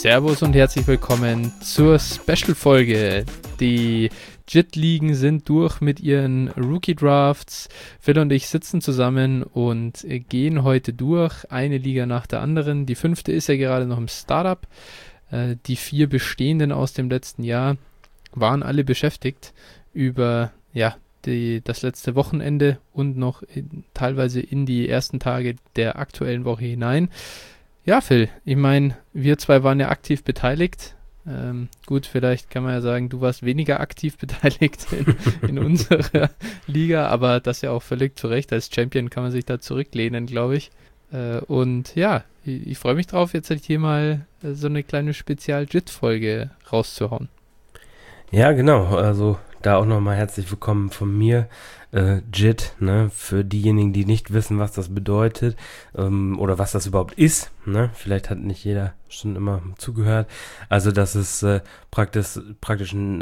Servus und herzlich willkommen zur Special-Folge. Die JIT-Ligen sind durch mit ihren Rookie-Drafts. Phil und ich sitzen zusammen und gehen heute durch, eine Liga nach der anderen. Die 5. ist ja gerade noch im Startup. Die 4 bestehenden aus dem letzten Jahr waren alle beschäftigt über das letzte Wochenende und noch teilweise in die ersten Tage der aktuellen Woche hinein. Ja, Phil, ich meine, wir zwei waren ja aktiv beteiligt. Gut, vielleicht kann man ja sagen, du warst weniger aktiv beteiligt in unserer Liga, aber das ja auch völlig zu Recht. Als Champion kann man sich da zurücklehnen, glaube ich. Und ja, ich freue mich drauf, jetzt hier mal so eine kleine Spezial-JIT-Folge rauszuhauen. Ja, genau, also da auch nochmal herzlich willkommen von mir. JIT, ne, für diejenigen, die nicht wissen, was das bedeutet oder was das überhaupt ist, ne, vielleicht hat nicht jeder schon immer zugehört. Also das ist praktisch ein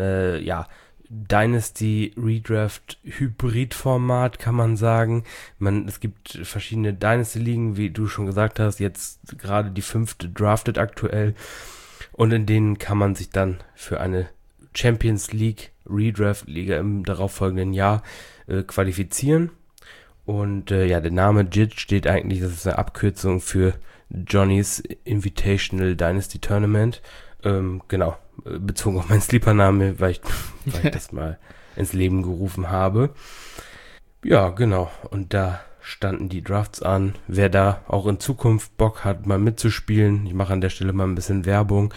Dynasty Redraft Hybrid-Format, kann man sagen. Es gibt verschiedene Dynasty-Ligen, wie du schon gesagt hast, jetzt gerade die 5. draftet aktuell und in denen kann man sich dann für eine Champions League Redraft-Liga im darauffolgenden Jahr qualifizieren. Und der Name JIT steht eigentlich, das ist eine Abkürzung für Johnny's Invitational Dynasty Tournament. Genau, bezogen auf meinen Sleeper-Name, weil ich das mal ins Leben gerufen habe. Ja, genau. Und da standen die Drafts an. Wer da auch in Zukunft Bock hat, mal mitzuspielen, ich mache an der Stelle mal ein bisschen Werbung,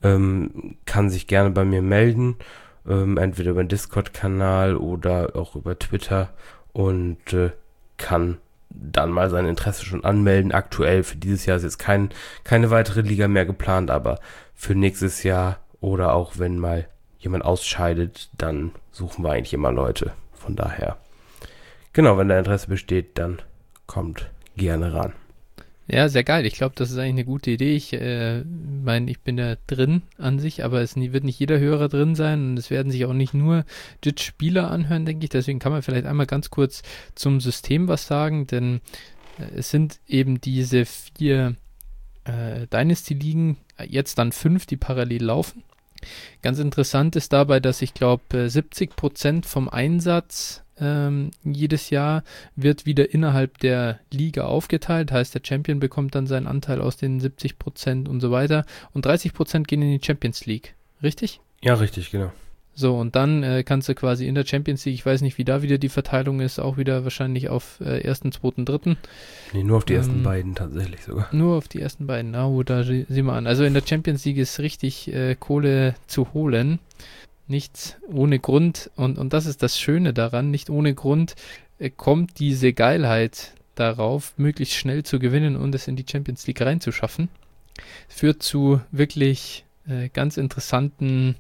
kann sich gerne bei mir melden. Entweder über den Discord-Kanal oder auch über Twitter und kann dann mal sein Interesse schon anmelden. Aktuell für dieses Jahr ist jetzt keine weitere Liga mehr geplant, aber für nächstes Jahr oder auch wenn mal jemand ausscheidet, dann suchen wir eigentlich immer Leute. Von daher, genau, wenn da Interesse besteht, dann kommt gerne ran. Ja, sehr geil. Ich glaube, das ist eigentlich eine gute Idee. Ich meine, ich bin ja drin an sich, aber wird nicht jeder Hörer drin sein und es werden sich auch nicht nur JIT-Spieler anhören, denke ich. Deswegen kann man vielleicht einmal ganz kurz zum System was sagen, denn es sind eben diese 4 Dynasty-Ligen, jetzt dann 5, die parallel laufen. Ganz interessant ist dabei, dass ich glaube, 70% vom Einsatz jedes Jahr wird wieder innerhalb der Liga aufgeteilt, heißt der Champion bekommt dann seinen Anteil aus den 70% und so weiter und 30% gehen in die Champions League, richtig? Ja, richtig, genau. So, und dann kannst du quasi in der Champions League, ich weiß nicht, wie da wieder die Verteilung ist, auch wieder wahrscheinlich auf 1., 2., 3. Nee, nur auf die ersten beiden tatsächlich sogar. Nur auf die ersten beiden, da sehen wir an. Also in der Champions League ist richtig Kohle zu holen. Nichts ohne Grund, und das ist das Schöne daran, nicht ohne Grund kommt diese Geilheit darauf, möglichst schnell zu gewinnen und es in die Champions League reinzuschaffen. Führt zu wirklich ganz interessanten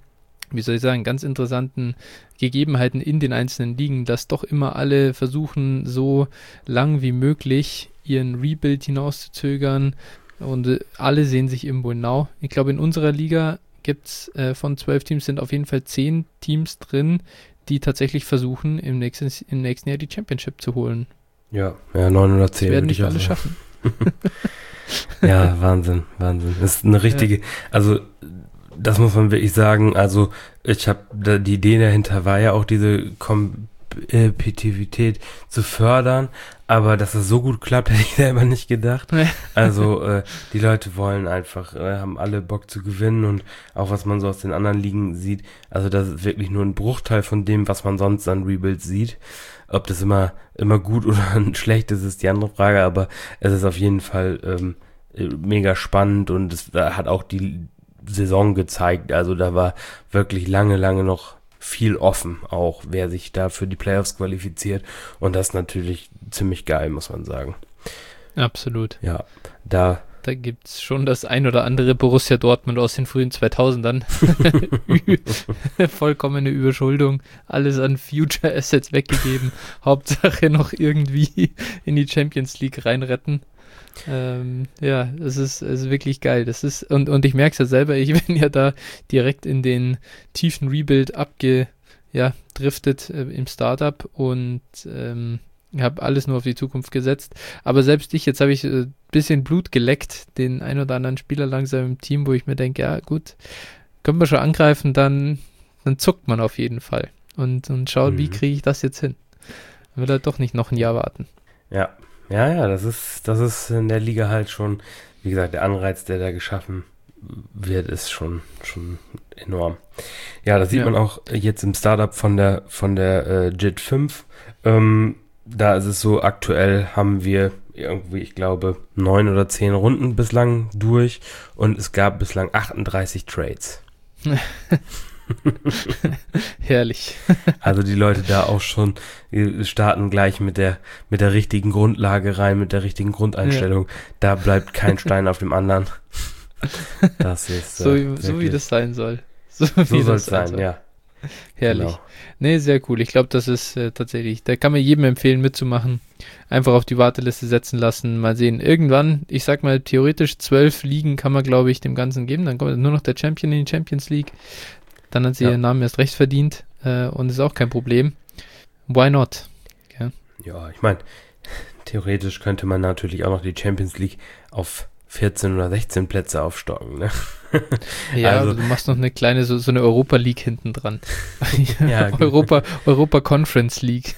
Gegebenheiten in den einzelnen Ligen, dass doch immer alle versuchen, so lang wie möglich ihren Rebuild hinauszuzögern und alle sehen sich irgendwo genau. Ich glaube, in unserer Liga gibt es von 12 Teams sind auf jeden Fall 10 Teams drin, die tatsächlich versuchen, im nächsten Jahr die Championship zu holen. Ja, 9 oder 10 das werden nicht alle schaffen. Ja, Wahnsinn. Das ist eine richtige, also das muss man wirklich sagen, also ich habe die Idee dahinter war ja auch diese Kompetitivität zu fördern, aber dass das so gut klappt, hätte ich selber nicht gedacht. Also die Leute wollen einfach, haben alle Bock zu gewinnen und auch was man so aus den anderen Ligen sieht, also das ist wirklich nur ein Bruchteil von dem, was man sonst an Rebuilds sieht. Ob das immer gut oder schlecht ist die andere Frage, aber es ist auf jeden Fall mega spannend und es hat auch die Saison gezeigt, also da war wirklich lange noch viel offen, auch wer sich da für die Playoffs qualifiziert und das ist natürlich ziemlich geil, muss man sagen. Absolut. Ja, da gibt es schon das ein oder andere Borussia Dortmund aus den frühen 2000ern. Vollkommene Überschuldung, alles an Future Assets weggegeben, Hauptsache noch irgendwie in die Champions League reinretten. Es ist wirklich geil. Das ist, und ich merke es ja selber, ich bin ja da direkt in den tiefen Rebuild abgedriftet im Startup und habe alles nur auf die Zukunft gesetzt. Aber selbst jetzt habe ich ein bisschen Blut geleckt, den ein oder anderen Spieler langsam im Team, wo ich mir denke, ja gut, können wir schon angreifen, dann zuckt man auf jeden Fall. Und schaut, wie kriege ich das jetzt hin? Dann will er doch nicht noch ein Jahr warten. Ja, das ist in der Liga halt schon, wie gesagt, der Anreiz, der da geschaffen wird, ist schon enorm. Ja, das sieht man auch jetzt im Startup von der JIT 5. Da ist es so, aktuell haben wir irgendwie, ich glaube, 9 oder 10 Runden bislang durch und es gab bislang 38 Trades. Herrlich. Also die Leute da auch schon starten gleich mit der richtigen Grundlage rein, mit der richtigen Grundeinstellung. Ja. Da bleibt kein Stein auf dem anderen. Das ist so wie das sein soll. So soll es sein, ja. Herrlich. Genau. Nee, sehr cool. Ich glaube, das ist tatsächlich, da kann man jedem empfehlen mitzumachen. Einfach auf die Warteliste setzen lassen, mal sehen. Irgendwann, ich sag mal, theoretisch 12 Ligen kann man, glaube ich, dem Ganzen geben. Dann kommt nur noch der Champion in die Champions League. Dann hat sie ihren Namen erst recht verdient und ist auch kein Problem. Why not? Ja, ich meine, theoretisch könnte man natürlich auch noch die Champions League auf 14 oder 16 Plätze aufstocken, ne? Ja, also, du machst noch eine kleine, so eine Europa League hinten dran. Ja, Europa Conference League.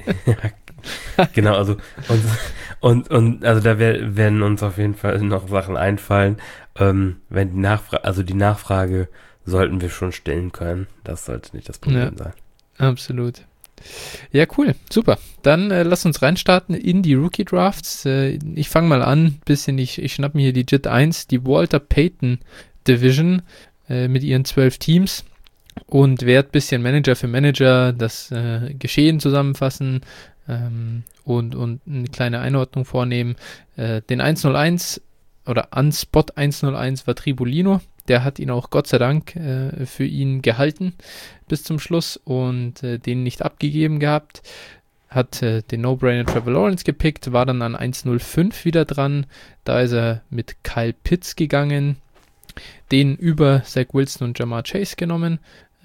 Ja, genau, also und also da werden uns auf jeden Fall noch Sachen einfallen, wenn die Nachfrage sollten wir schon stellen können. Das sollte nicht das Problem sein. Absolut. Ja, cool. Super. Dann lass uns reinstarten in die Rookie Drafts. Ich fange mal an. Ich schnapp mir hier die JIT 1, die Walter Payton Division mit ihren 12 Teams und werde ein bisschen Manager für Manager das Geschehen zusammenfassen und eine kleine Einordnung vornehmen. Den 101 oder an Spot 101 war Tribolino. Der hat ihn auch Gott sei Dank für ihn gehalten bis zum Schluss und den nicht abgegeben gehabt. Hat den No-Brainer Trevor Lawrence gepickt, war dann an 1.05 wieder dran. Da ist er mit Kyle Pitts gegangen, den über Zach Wilson und Ja'Marr Chase genommen.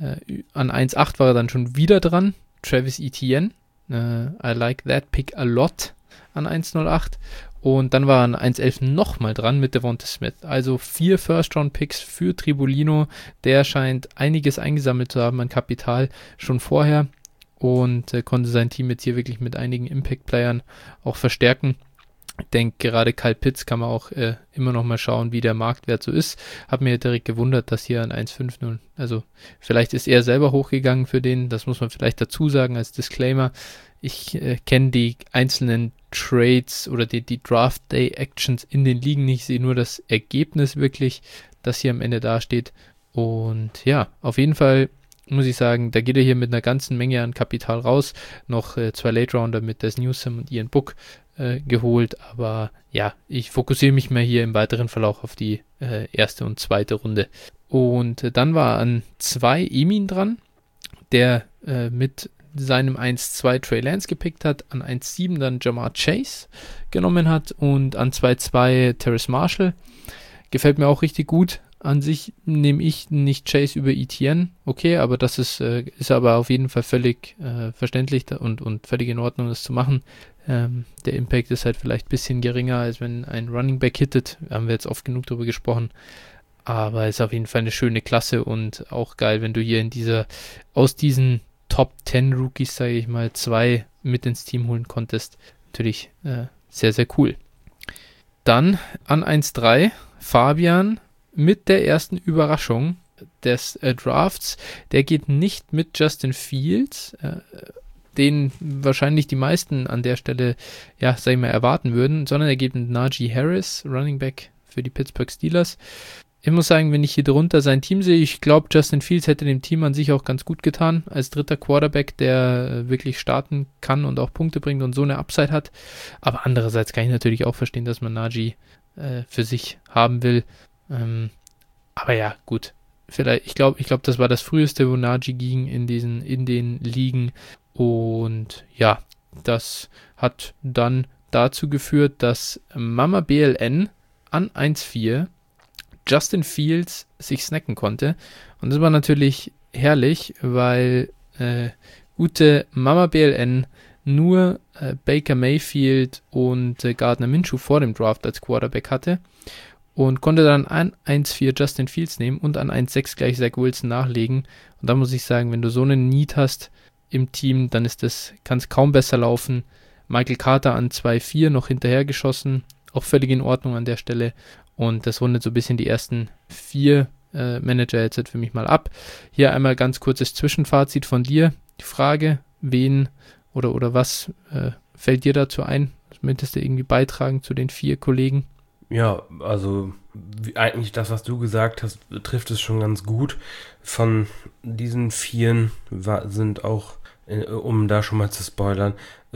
An 1.8 war er dann schon wieder dran, Travis Etienne. I like that pick a lot an 1.08. Und dann war an 1.11 nochmal dran mit Devonta Smith. Also 4 First-Round-Picks für Tribolino. Der scheint einiges eingesammelt zu haben an Kapital schon vorher und konnte sein Team jetzt hier wirklich mit einigen Impact-Playern auch verstärken. Ich denke, gerade Kyle Pitts kann man auch immer noch mal schauen, wie der Marktwert so ist. Hab mir direkt gewundert, dass hier an 1.50, also vielleicht ist er selber hochgegangen für den, das muss man vielleicht dazu sagen als Disclaimer. Ich kenne die einzelnen Trades oder die Draft Day Actions in den Ligen nicht, sehe nur das Ergebnis wirklich, das hier am Ende dasteht. Und ja, auf jeden Fall muss ich sagen, da geht er hier mit einer ganzen Menge an Kapital raus. Noch 2 Late Rounder mit Des Newsome und Ian Book geholt, aber ja, ich fokussiere mich mal hier im weiteren Verlauf auf die erste und zweite Runde. Und dann war an 2 Emin dran, der mit seinem 1-2 Trey Lance gepickt hat, an 1-7 dann Ja'Marr Chase genommen hat und an 2-2 Terrace Marshall. Gefällt mir auch richtig gut. An sich nehme ich nicht Chase über Etienne, okay, aber das ist aber auf jeden Fall völlig verständlich und völlig in Ordnung, das zu machen. Der Impact ist halt vielleicht ein bisschen geringer, als wenn ein Running Back hittet. Haben wir jetzt oft genug darüber gesprochen. Aber ist auf jeden Fall eine schöne Klasse und auch geil, wenn du hier aus diesen Top 10 Rookies, sage ich mal, 2 mit ins Team holen konntest. Natürlich sehr, sehr cool. Dann an 1-3 Fabian mit der ersten Überraschung des Drafts. Der geht nicht mit Justin Fields, den wahrscheinlich die meisten an der Stelle, ja, sag ich mal, erwarten würden, sondern er geht mit Najee Harris, Running Back für die Pittsburgh Steelers. Ich muss sagen, wenn ich hier drunter sein Team sehe, ich glaube, Justin Fields hätte dem Team an sich auch ganz gut getan, als dritter Quarterback, der wirklich starten kann und auch Punkte bringt und so eine Upside hat. Aber andererseits kann ich natürlich auch verstehen, dass man Najee für sich haben will. Aber ja, gut. Vielleicht, ich glaube, das war das früheste, wo Najee ging in den Ligen. Und ja, das hat dann dazu geführt, dass Mama BLN an 1-4 Justin Fields sich snacken konnte. Und das war natürlich herrlich, weil gute Mama BLN nur Baker Mayfield und Gardner Minshew vor dem Draft als Quarterback hatte und konnte dann an 1,4 Justin Fields nehmen und an 1,6 gleich Zach Wilson nachlegen. Und da muss ich sagen, wenn du so einen Need hast im Team, dann kann es kaum besser laufen. Michael Carter an 2,4 noch hinterher geschossen, auch völlig in Ordnung an der Stelle. Und das rundet so ein bisschen die ersten 4 Manager jetzt für mich mal ab. Hier einmal ganz kurzes Zwischenfazit von dir. Die Frage, wen oder was fällt dir dazu ein? Möchtest du irgendwie beitragen zu den 4 Kollegen? Ja, also eigentlich das, was du gesagt hast, trifft es schon ganz gut. Von diesen 4 sind auch, um da schon mal zu spoilern,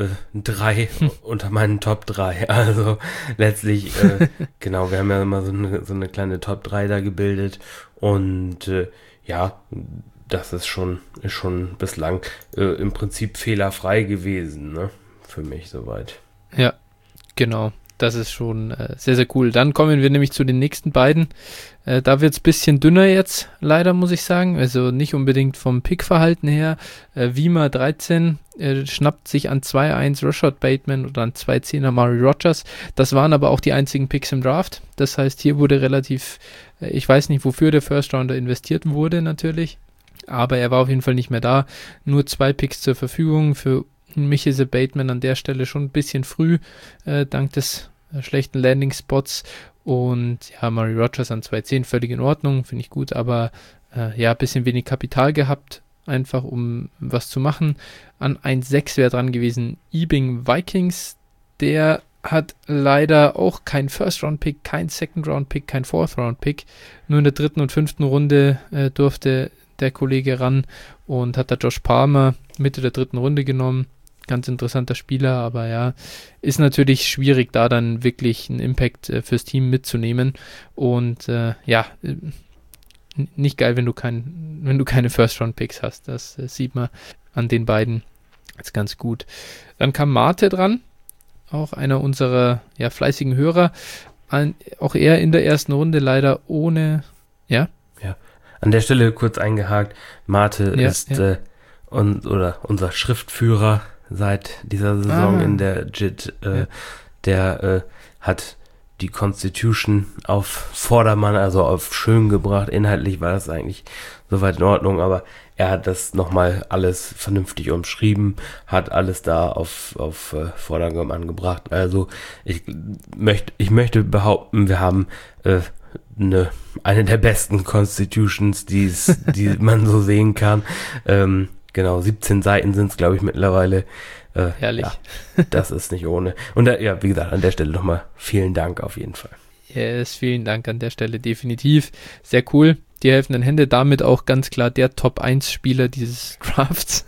3 unter meinen Top 3. Also letztlich, genau, wir haben ja immer so eine kleine Top 3 da gebildet und ja, das ist schon bislang im Prinzip fehlerfrei gewesen, ne? Für mich soweit. Ja, genau. Das ist schon sehr, sehr cool. Dann kommen wir nämlich zu den nächsten beiden. Da wird es ein bisschen dünner jetzt, leider muss ich sagen. Also nicht unbedingt vom Pickverhalten her. Wima 13 schnappt sich an 2,1 Rashad Bateman oder an 2,10 Amari Rodgers. Das waren aber auch die einzigen Picks im Draft. Das heißt, hier wurde relativ, ich weiß nicht, wofür der First Rounder investiert wurde natürlich. Aber er war auf jeden Fall nicht mehr da. Nur 2 Picks zur Verfügung. Für mich ist Bateman an der Stelle schon ein bisschen früh, dank des schlechten Landing-Spots. Und ja, Amari Rodgers an 2,10 völlig in Ordnung, finde ich gut, aber ja, ein bisschen wenig Kapital gehabt, einfach um was zu machen. An 1,6 wäre dran gewesen Ebing Vikings, der hat leider auch kein First-Round-Pick, kein Second-Round-Pick, kein Fourth-Round-Pick. Nur in der 3. und 5. Runde durfte der Kollege ran und hat da Josh Palmer Mitte der 3. Runde genommen. Ganz interessanter Spieler, aber ja, ist natürlich schwierig, da dann wirklich einen Impact fürs Team mitzunehmen. Und ja, nicht geil, wenn du keine First-Round-Picks hast. Das sieht man an den beiden jetzt ganz gut. Dann kam Mate dran, auch einer unserer fleißigen Hörer. Auch er in der ersten Runde leider ohne, ja. Ja, an der Stelle kurz eingehakt, Mate ist unser Schriftführer seit dieser Saison in der JIT. Der hat die Constitution auf Vordermann, also auf schön gebracht. Inhaltlich war das eigentlich soweit in Ordnung, aber er hat das nochmal alles vernünftig umschrieben, hat alles da auf Vordermann gebracht. Also ich möchte behaupten, wir haben eine der besten Constitutions, die man so sehen kann. Genau, 17 Seiten sind es, glaube ich, mittlerweile. Herrlich. Ja, das ist nicht ohne. Und wie gesagt, an der Stelle nochmal vielen Dank auf jeden Fall. Yes, vielen Dank an der Stelle, definitiv. Sehr cool. Die helfenden Hände, damit auch ganz klar der Top-1-Spieler dieses Drafts.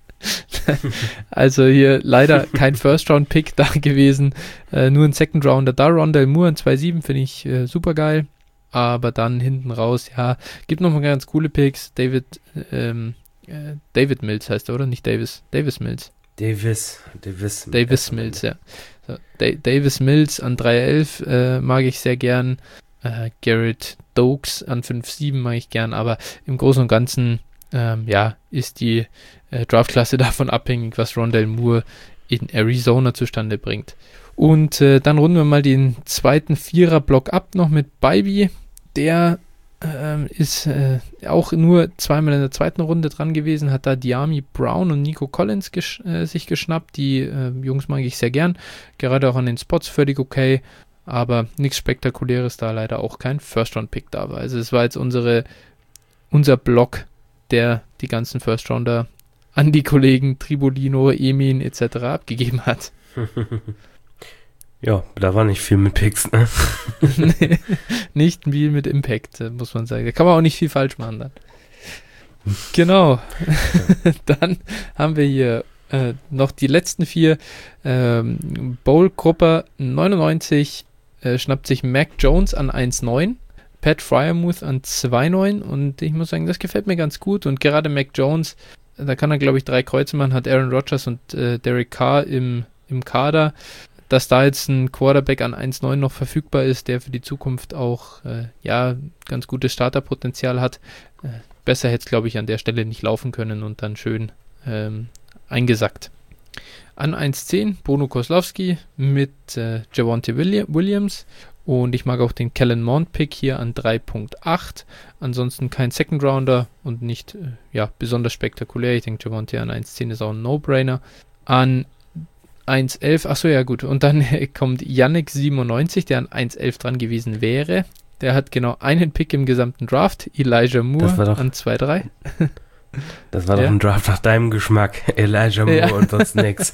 Also hier leider kein First-Round-Pick da gewesen, nur ein Second-Rounder da. Rondale Moore an 2,7 finde ich super geil. Aber dann hinten raus, ja, gibt nochmal ganz coole Picks. David Mills heißt er, oder? Nicht Davis. Davis Mills. Davis Mills, ja. So, Davis Mills an 3,11 mag ich sehr gern. Garrett Dokes an 5,7 mag ich gern, aber im Großen und Ganzen ist die Draftklasse davon abhängig, was Rondale Moore in Arizona zustande bringt. Und dann runden wir mal den zweiten Vierer-Block ab, noch mit Bybee. Der ist auch nur zweimal in der 2. Runde dran gewesen, hat da Diami Brown und Nico Collins sich geschnappt. Die Jungs mag ich sehr gern, gerade auch an den Spots völlig okay, aber nichts Spektakuläres da, leider auch kein First-Round-Pick da war. Also es war jetzt unser Block, der die ganzen First-Rounder an die Kollegen Tribolino, Emin etc. abgegeben hat. Ja, da war nicht viel mit Picks, ne? Nee, nicht viel mit Impact, muss man sagen. Da kann man auch nicht viel falsch machen dann. Genau. Dann haben wir hier noch die letzten 4. Bowl-Gruppe 99 schnappt sich Mac Jones an 1,9. Pat Fryermuth an 2,9. Und ich muss sagen, das gefällt mir ganz gut. Und gerade Mac Jones, da kann er, glaube ich, 3 Kreuze machen, hat Aaron Rodgers und Derek Carr im Kader. Dass da jetzt ein Quarterback an 1,9 noch verfügbar ist, der für die Zukunft auch ganz gutes Starterpotenzial hat. Besser hätte es, glaube ich, an der Stelle nicht laufen können und dann schön eingesackt. An 1,10 Bruno Kozlowski mit Javonte Williams. Und ich mag auch den Kellen Mond-Pick hier an 3,8. Ansonsten kein Second Rounder und nicht besonders spektakulär. Ich denke, Javonte an 1,10 ist auch ein No-Brainer. An 1,11, achso, ja gut. Und dann kommt Yannick97, der an 1,11 dran gewesen wäre. Der hat genau einen Pick im gesamten Draft. Elijah Moore an 2,3. Das war doch ein Draft nach deinem Geschmack. Elijah Moore und sonst nix.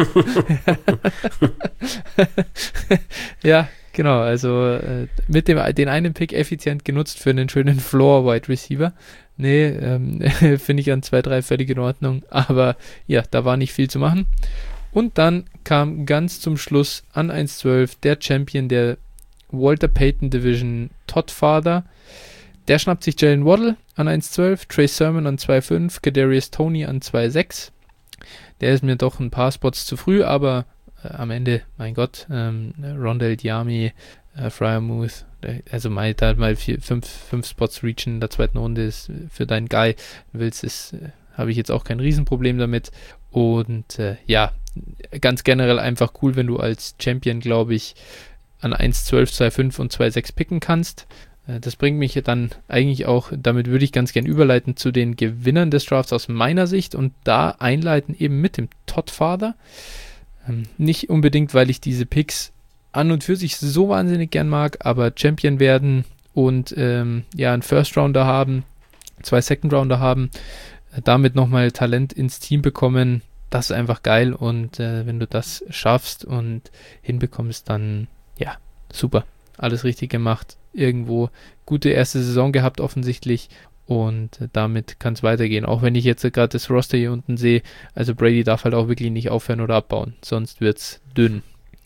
Ja, genau. Also mit den einen Pick effizient genutzt für einen schönen Floor-Wide Receiver. Nee, finde ich an 2,3 völlig in Ordnung. Aber ja, da war nicht viel zu machen. Und dann kam ganz zum Schluss an 1,12 der Champion der Walter Payton Division, Todd Father. Der schnappt sich Jalen Waddle an 1,12, Trey Sermon an 2,5, Kadarius Toney an 2,6. Der ist mir doch ein paar Spots zu früh, aber am Ende, mein Gott, Rondale Diami, Freiermuth, also mal 5 Spots reachen in der zweiten Runde ist für deinen Guy, habe ich jetzt auch kein Riesenproblem damit. Und ganz generell einfach cool, wenn du als Champion, glaube ich, an 1,12, 2,5 und 2,6 picken kannst. Das bringt mich dann eigentlich auch, damit würde ich ganz gern überleiten zu den Gewinnern des Drafts aus meiner Sicht und da einleiten eben mit dem Todd Father. Nicht unbedingt, weil ich diese Picks an und für sich so wahnsinnig gern mag, aber Champion werden und einen First Rounder haben, 2 Second Rounder haben, damit nochmal Talent ins Team bekommen, das ist einfach geil und wenn du das schaffst und hinbekommst, dann super, alles richtig gemacht. Irgendwo gute erste Saison gehabt offensichtlich und damit kann es weitergehen. Auch wenn ich jetzt gerade das Roster hier unten sehe, also Brady darf halt auch wirklich nicht aufhören oder abbauen, sonst wird es dünn.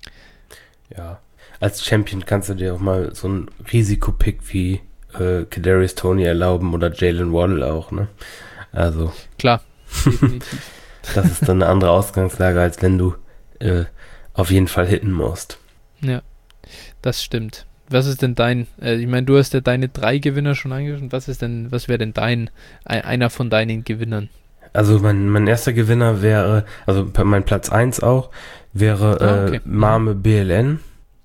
Ja, als Champion kannst du dir auch mal so einen Risikopick wie Kadarius Toney erlauben oder Jalen Waddle auch, ne? Also klar, definitiv. Das ist dann eine andere Ausgangslage, als wenn du auf jeden Fall hitten musst. Ja, das stimmt. Was ist denn ich meine, du hast ja deine 3 Gewinner schon angeschaut. Was wäre denn einer von deinen Gewinnern? Also mein erster Gewinner wäre, also mein Platz 1 auch, wäre Mame BLN.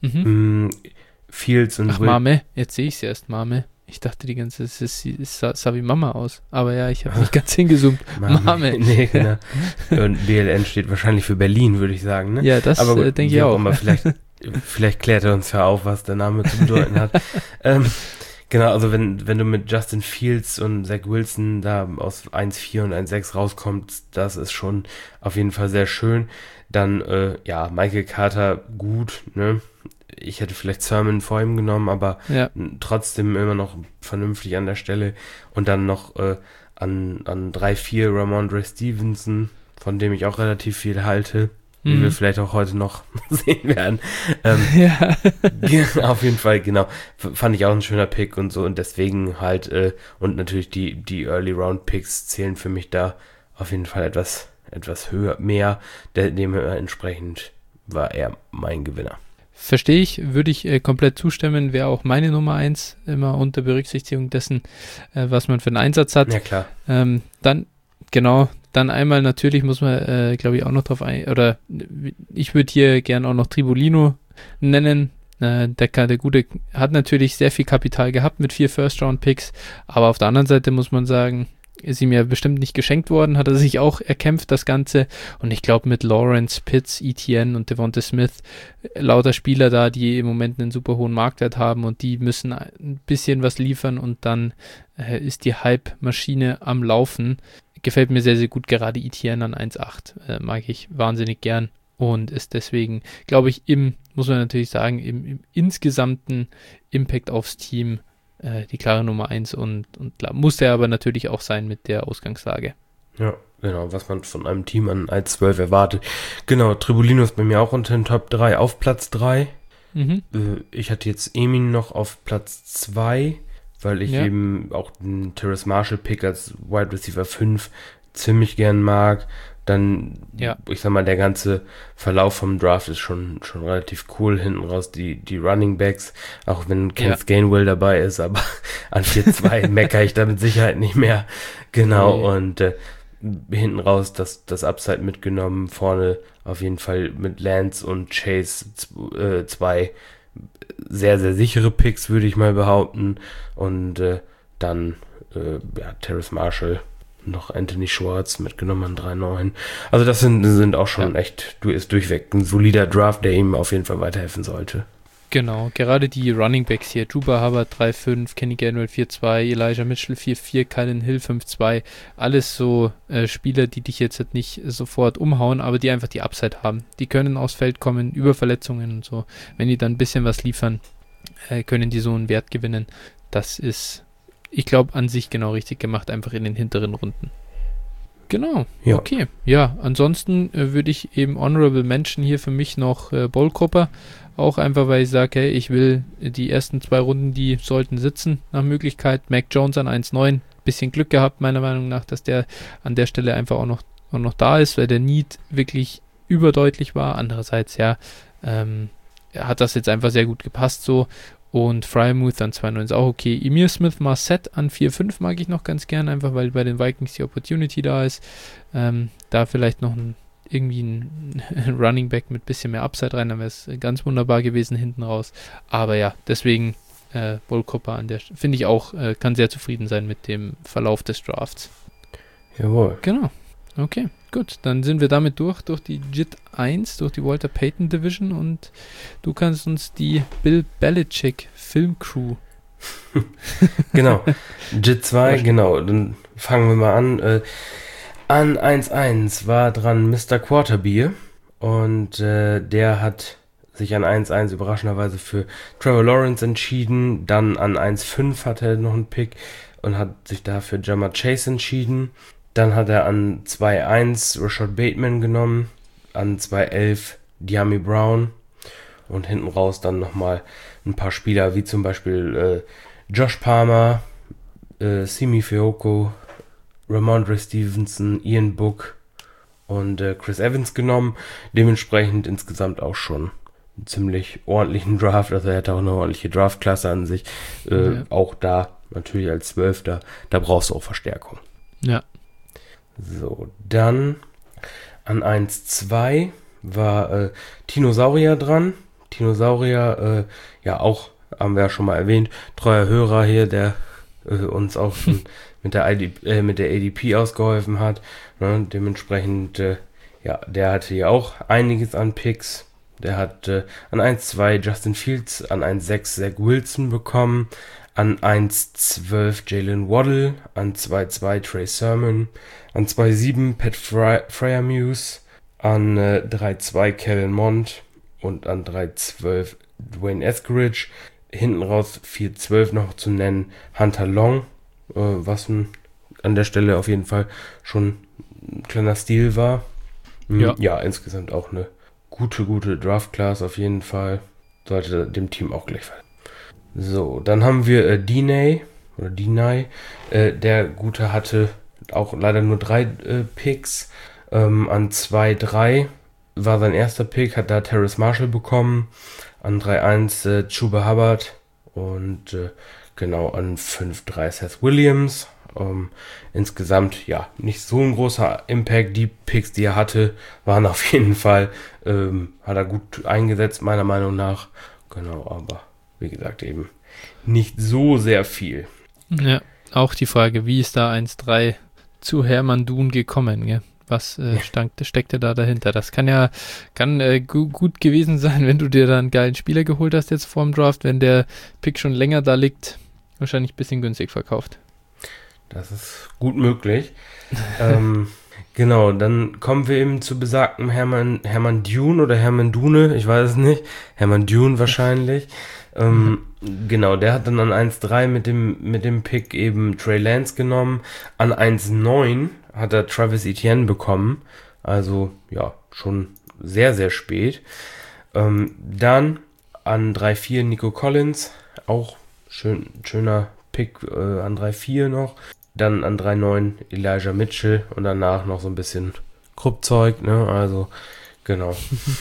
Fields und Mame, jetzt sehe ich es erst, Mame. Ich dachte die ganze Zeit, es sah wie Mama aus. Aber ja, ich habe nicht ganz hingezoomt. Mame. Nee, genau. Und BLN steht wahrscheinlich für Berlin, würde ich sagen, ne? Ja, das denke ich auch. Aber vielleicht klärt er uns ja auf, was der Name zu bedeuten hat. Genau, also wenn du mit Justin Fields und Zach Wilson da aus 1,4 und 1,6 rauskommst, das ist schon auf jeden Fall sehr schön. Dann, Michael Carter, gut, ne? Ich hätte vielleicht Sermon vor ihm genommen, aber trotzdem immer noch vernünftig an der Stelle. Und dann noch an 3,4 Ramondre Stevenson, von dem ich auch relativ viel halte. Wie wir vielleicht auch heute noch sehen werden. Auf jeden Fall, genau. Fand ich auch ein schöner Pick und so. Und deswegen halt, und natürlich die Early Round Picks zählen für mich da auf jeden Fall etwas mehr. Dementsprechend war er mein Gewinner. Verstehe ich, würde ich komplett zustimmen, wäre auch meine Nummer 1, immer unter Berücksichtigung dessen, was man für einen Einsatz hat. Ja, klar. Dann einmal natürlich muss man, glaube ich, auch noch drauf oder ich würde hier gern auch noch Tribolino nennen. Der Gute hat natürlich sehr viel Kapital gehabt mit 4 First-Round-Picks, aber auf der anderen Seite muss man sagen, ist ihm ja bestimmt nicht geschenkt worden, hat er sich auch erkämpft, das Ganze. Und ich glaube, mit Lawrence, Pitts, Etienne und Devonta Smith, lauter Spieler da, die im Moment einen super hohen Marktwert haben und die müssen ein bisschen was liefern und dann ist die Hype-Maschine am Laufen. Gefällt mir sehr, sehr gut, gerade Etienne an 1,8 mag ich wahnsinnig gern und ist deswegen, glaube ich, muss man natürlich sagen, im insgesamten Impact aufs Team die klare Nummer 1 und muss er aber natürlich auch sein mit der Ausgangslage. Ja, genau, was man von einem Team an 1,12 erwartet. Genau, Tribolino ist bei mir auch unter den Top 3 auf Platz 3. Ich hatte jetzt Emin noch auf Platz 2, weil ich eben auch den Terrace Marshall Pick als Wide Receiver 5 ziemlich gern mag. Dann, ich sag mal, der ganze Verlauf vom Draft ist schon relativ cool. Hinten raus die Running Backs, auch wenn Kenneth Gainwell dabei ist, aber an 4-2 meckere ich da mit Sicherheit nicht mehr. Genau, und hinten raus das Upside mitgenommen. Vorne auf jeden Fall mit Lance und Chase zwei sehr, sehr sichere Picks, würde ich mal behaupten. Und dann Terrace Marshall, noch Anthony Schwartz mitgenommen an 3,9. Also das sind auch schon echt, ist durchweg ein solider Draft, der ihm auf jeden Fall weiterhelfen sollte. Genau, gerade die Running Backs hier, Juba Hubbard 3,5, Kenny Gainwell 4,2, Elijah Mitchell 4,4, Kylan Hill 5,2, alles so Spieler, die dich jetzt nicht sofort umhauen, aber die einfach die Upside haben. Die können aufs Feld kommen, über Verletzungen und so. Wenn die dann ein bisschen was liefern, können die so einen Wert gewinnen. Das ist, ich glaube, an sich genau richtig gemacht, einfach in den hinteren Runden. Genau, ja. Okay. Ja, ansonsten würde ich eben Honorable Mention hier für mich noch Ballcropper. Auch einfach, weil ich sage, hey, ich will die ersten 2 Runden, die sollten sitzen nach Möglichkeit. Mac Jones an 1,9. Bisschen Glück gehabt, meiner Meinung nach, dass der an der Stelle einfach auch noch da ist, weil der Need wirklich überdeutlich war. Andererseits, hat das jetzt einfach sehr gut gepasst so. Und Freiermuth an 2,9 ist auch okay. Emir Smith Marset an 4,5 mag ich noch ganz gern, einfach weil bei den Vikings die Opportunity da ist. Da vielleicht noch irgendwie ein Running Back mit bisschen mehr Upside rein, dann wäre es ganz wunderbar gewesen hinten raus. Aber ja, deswegen Ballcropper an der finde ich auch, kann sehr zufrieden sein mit dem Verlauf des Drafts. Jawohl. Genau. Okay, gut. Dann sind wir damit durch die JIT 1, durch die Walter Payton Division und du kannst uns die Bill Belichick Filmcrew. Genau. JIT 2, genau. Dann fangen wir mal an. An 1-1 war dran Mr. Quarterbier und der hat sich an 1-1 überraschenderweise für Trevor Lawrence entschieden. Dann an 1-5 hatte er noch einen Pick und hat sich dafür Ja'Marr Chase entschieden. Dann hat er an 2-1 Rashad Bateman genommen, an 2-11 Dyami Brown und hinten raus dann nochmal ein paar Spieler, wie zum Beispiel Josh Palmer, Simi Fehoko, Ramondre Stevenson, Ian Book und Chris Evans genommen. Dementsprechend insgesamt auch schon einen ziemlich ordentlichen Draft, also er hatte auch eine ordentliche Draftklasse an sich. Auch da natürlich als 12. Da brauchst du auch Verstärkung. Ja. So, dann an 1-2 war Tinosaurier dran. Tinosaurier, auch, haben wir ja schon mal erwähnt, treuer Hörer hier, der uns auch schon mit der ADP ausgeholfen hat. Ne? Dementsprechend, der hatte ja auch einiges an Picks. Der hat an 1-2 Justin Fields, an 1-6 Zach Wilson bekommen, an 1-12 Jalen Waddle, an 2-2 Trey Sermon, an 2-7 Pat Freiermuth, an 3-2 Kellen Mond und an 3-12 Dwayne Eskridge. Hinten raus 4-12 noch zu nennen Hunter Long, was an der Stelle auf jeden Fall schon ein kleiner Stil war. Ja, insgesamt auch eine gute Draft-Class auf jeden Fall. Sollte dem Team auch gleich fallen. So, dann haben wir Denay. Der Gute hatte auch leider nur 3 Picks. An 2-3 war sein erster Pick, hat da Terrace Marshall bekommen. An 3-1 Chuba Hubbard und an 5-3 Seth Williams. Insgesamt, nicht so ein großer Impact. Die Picks, die er hatte, waren auf jeden Fall, hat er gut eingesetzt, meiner Meinung nach. Genau, aber wie gesagt, eben nicht so sehr viel. Ja, auch die Frage, wie ist da 1-3 zu Hermann Dun gekommen, gell? Was steckte da dahinter? Das kann gut gewesen sein, wenn du dir da einen geilen Spieler geholt hast jetzt vor dem Draft, wenn der Pick schon länger da liegt, wahrscheinlich ein bisschen günstig verkauft. Das ist gut möglich. Genau, dann kommen wir eben zu besagten Hermann Dune oder Hermann Dune, ich weiß es nicht. Hermann Dune wahrscheinlich. Genau, der hat dann an 1-3 mit dem Pick eben Trey Lance genommen. An 1-9 hat er Travis Etienne bekommen. Also, schon sehr, sehr spät. Dann an 3-4 Nico Collins. Auch schöner Pick an 3-4 noch. Dann an 3-9 Elijah Mitchell und danach noch so ein bisschen Kruppzeug, ne? Also, genau.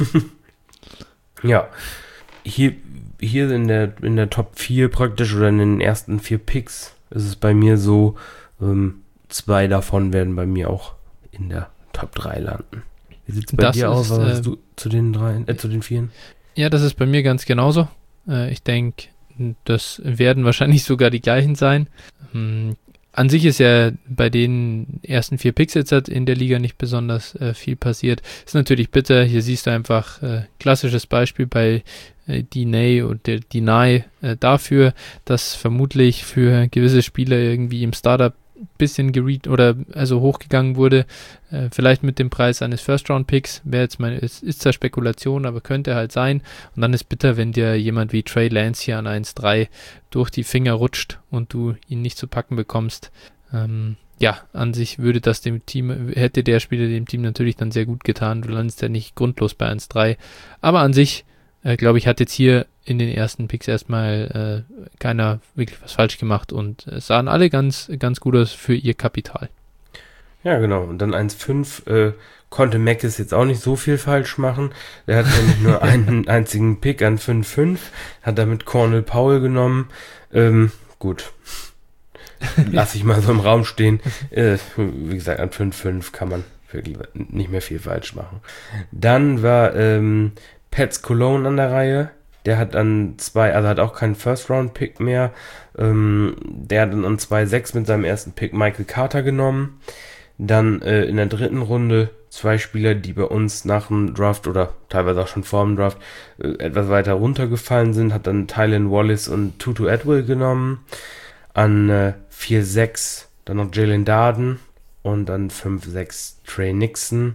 Ja. Hier in der Top 4 praktisch oder in den ersten 4 Picks ist es bei mir so, 2 davon werden bei mir auch in der Top 3 landen. Wie sieht es bei dir aus? Was hast du zu den Vieren? Ja, das ist bei mir ganz genauso. Ich denke, das werden wahrscheinlich sogar die gleichen sein. An sich ist ja bei den ersten 4 Picks jetzt in der Liga nicht besonders viel passiert. Ist natürlich bitter. Hier siehst du einfach klassisches Beispiel bei Deny und der Deny dafür, dass vermutlich für gewisse Spieler irgendwie im Startup ein bisschen hochgegangen wurde, vielleicht mit dem Preis eines First-Round-Picks, ist zwar Spekulation, aber könnte halt sein, und dann ist bitter, wenn dir jemand wie Trey Lance hier an 1-3 durch die Finger rutscht und du ihn nicht zu packen bekommst. An sich würde das hätte der Spieler dem Team natürlich dann sehr gut getan, du landest ja nicht grundlos bei 1-3, aber an sich glaube ich, hat jetzt hier in den ersten Picks erstmal keiner wirklich was falsch gemacht und sahen alle ganz, ganz gut aus für ihr Kapital. Ja, genau. Und dann 1,5 konnte Mackes jetzt auch nicht so viel falsch machen. Der hat nämlich nur einen einzigen Pick an 5,5, hat damit Cornell Powell genommen. Gut. Lass ich mal so im Raum stehen. Wie gesagt, an 5,5 kann man wirklich nicht mehr viel falsch machen. Dann war Pats Cologne an der Reihe. Der hat dann hat auch keinen First-Round-Pick mehr. Der hat dann an 2,6 mit seinem ersten Pick Michael Carter genommen. Dann in der dritten Runde 2 Spieler, die bei uns nach dem Draft oder teilweise auch schon vor dem Draft etwas weiter runtergefallen sind, hat dann Tylen Wallace und Tutu Atwell genommen. An 4,6 dann noch Jalen Darden und dann 5,6 Trey Nixon.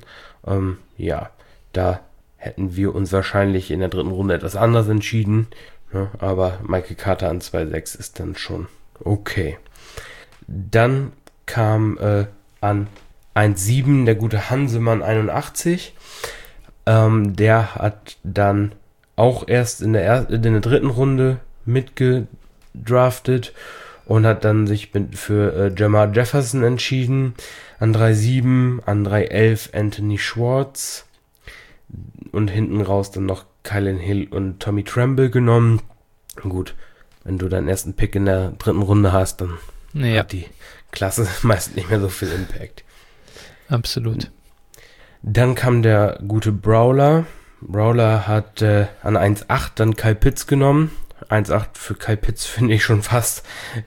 Da hätten wir uns wahrscheinlich in der dritten Runde etwas anders entschieden. Ja, aber Michael Carter an 2,6 ist dann schon okay. Dann kam an 1,7 der gute Hansemann 81. Der hat dann auch erst in der dritten Runde mitgedraftet und hat dann sich für Jamar Jefferson entschieden. An 3,7, an 3,11 Anthony Schwartz. Und hinten raus dann noch Kylan Hill und Tommy Tremble genommen. Gut, wenn du deinen ersten Pick in der dritten Runde hast, dann hat die Klasse meist nicht mehr so viel Impact. Absolut. Dann kam der gute Brawler. Brawler hat an 1,8 dann Kyle Pitts genommen. 1,8 für Kyle Pitts finde ich schon fast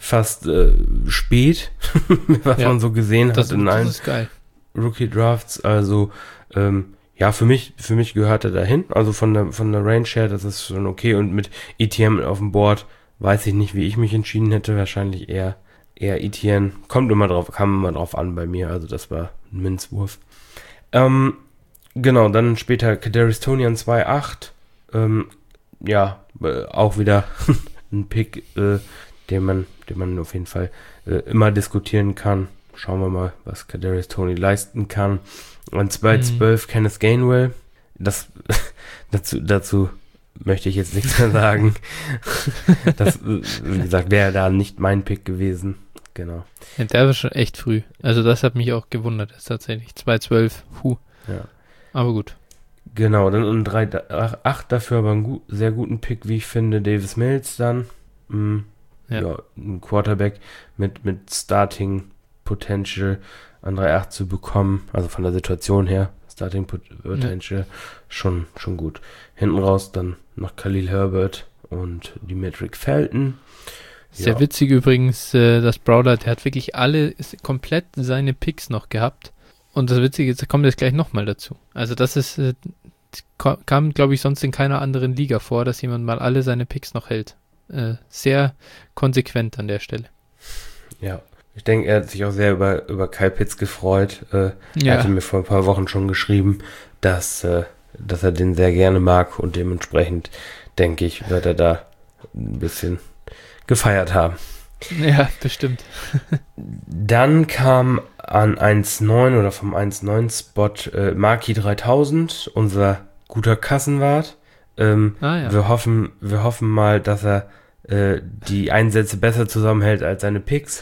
spät, was man so gesehen hat in allen Rookie Drafts. Also für mich gehört er dahin. Also von der Range her, das ist schon okay. Und mit ETN auf dem Board weiß ich nicht, wie ich mich entschieden hätte. Wahrscheinlich eher ETN. Kam immer drauf an bei mir. Also das war ein Minzwurf. Genau, dann später Kadarius Toney an 2,8. Auch wieder ein Pick, den man auf jeden Fall immer diskutieren kann. Schauen wir mal, was Kadarius Toney leisten kann. Und 2,12 Kenneth Gainwell. Dazu möchte ich jetzt nichts mehr sagen. Das, wie gesagt, wäre da nicht mein Pick gewesen. Genau. Ja, der war schon echt früh. Also das hat mich auch gewundert, ist tatsächlich. 2,12. Ja. Aber gut. Genau, dann um 3,8 dafür aber einen sehr guten Pick, wie ich finde, Davis Mills dann. Ein Quarterback mit Starting Potential an 3,8 zu bekommen, also von der Situation her, Starting Potential, schon gut. Hinten raus dann noch Khalil Herbert und Demetric Felton. Sehr witzig übrigens, dass Brawler, der hat wirklich komplett seine Picks noch gehabt. Und das Witzige ist, da kommt jetzt gleich nochmal dazu. Also das ist, kam, glaube ich, sonst in keiner anderen Liga vor, dass jemand mal alle seine Picks noch hält. Sehr konsequent an der Stelle. Ja. Ich denke, er hat sich auch sehr über Kyle Pitts gefreut. Er hatte mir vor ein paar Wochen schon geschrieben, dass er den sehr gerne mag und dementsprechend, denke ich, wird er da ein bisschen gefeiert haben. Ja, bestimmt. Dann kam an 1,9 oder vom 1,9 Spot Marky 3000, unser guter Kassenwart. Wir hoffen mal, dass er die Einsätze besser zusammenhält als seine Picks.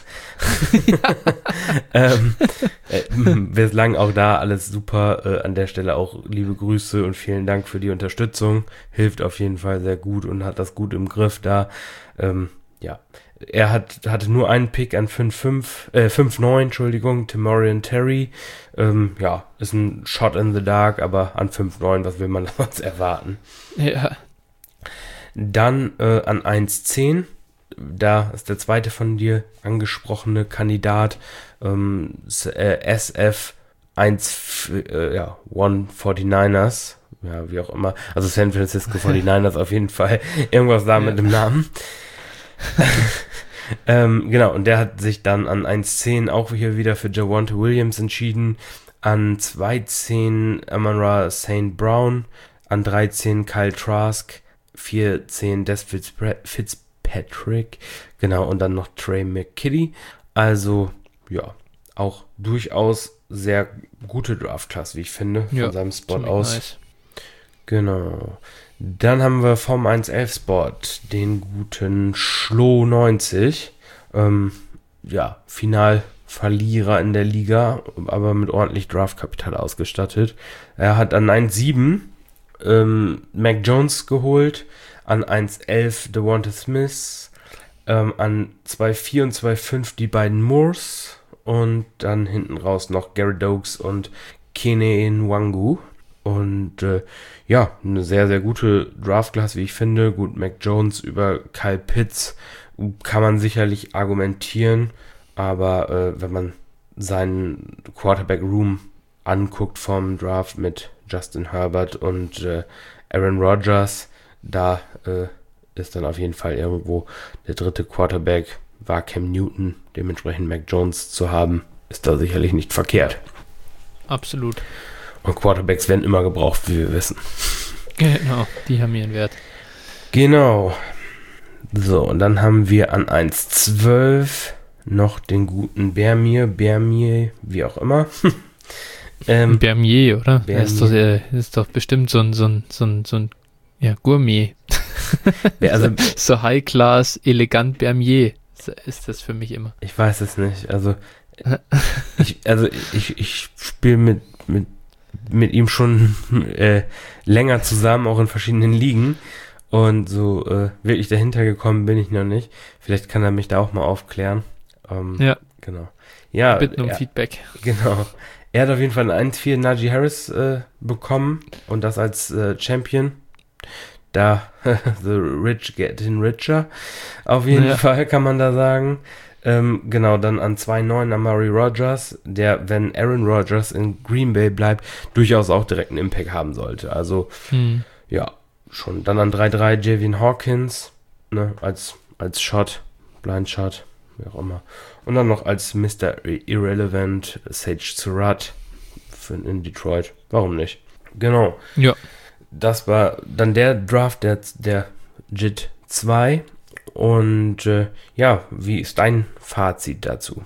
Bislang auch da alles super. An der Stelle auch liebe Grüße und vielen Dank für die Unterstützung. Hilft auf jeden Fall sehr gut und hat das gut im Griff da. Er hatte nur einen Pick an 5-9, Entschuldigung, Tamorrion Terry. Ist ein Shot in the Dark, aber an 5-9, was will man sonst erwarten? Ja. Dann an 1-10, da ist der zweite von dir angesprochene Kandidat, SF 149ers, ja, wie auch immer, also San Francisco 49ers auf jeden Fall, irgendwas da mit dem Namen. Genau, und der hat sich dann an 1-10 auch hier wieder für Javonte Williams entschieden, an 2-10 Amon-Ra St. Brown, an 3-10 Kyle Trask, 4-10 Des Fitzpatrick, genau, und dann noch Trey McKitty. Also, ja, auch durchaus sehr gute Draft-Class, wie ich finde, von seinem Spot aus. Nice. Genau. Dann haben wir vom 1-11-Spot den guten Schlo 90. Finalverlierer in der Liga, aber mit ordentlich Draftkapital ausgestattet. Er hat an 1-7 Mac Jones geholt, an 1-11 Devonta Smith, an 2-4 und 2-5 die beiden Moores und dann hinten raus noch Garrett Oakes und Kene Nwangu. Und eine sehr, sehr gute Draft-Class, wie ich finde. Gut, Mac Jones über Kyle Pitts kann man sicherlich argumentieren, aber wenn man seinen Quarterback-Room anguckt vom Draft mit Justin Herbert und Aaron Rodgers, da ist dann auf jeden Fall irgendwo der dritte Quarterback, war Cam Newton, dementsprechend Mac Jones zu haben, ist da sicherlich nicht verkehrt. Absolut. Und Quarterbacks werden immer gebraucht, wie wir wissen. Genau, die haben ihren Wert. Genau. So, und dann haben wir an 1-12 noch den guten Bermier, wie auch immer. Bermier, oder? Bermier. Ist doch bestimmt so ein Gourmet. Also, so High-Class, elegant Bermier ist das für mich immer. Ich weiß es nicht. Also, ich spiele mit ihm schon länger zusammen, auch in verschiedenen Ligen. Und so wirklich dahinter gekommen bin ich noch nicht. Vielleicht kann er mich da auch mal aufklären. Ja. Genau. Ja, bitten um Feedback. Genau. Er hat auf jeden Fall einen 1-4 Najee Harris bekommen und das als Champion. Da, the rich getting richer. Auf jeden Fall kann man da sagen. Genau, dann an 2-9 Amari Rodgers, der, wenn Aaron Rodgers in Green Bay bleibt, durchaus auch direkt einen Impact haben sollte. Also, schon. Dann an 3-3 Javian Hawkins, ne, als Shot, Blind Shot, wie auch immer. Und dann noch als Mr. Irrelevant Sage Surratt in Detroit. Warum nicht? Genau. Ja. Das war dann der Draft der JIT 2. Und wie ist dein Fazit dazu?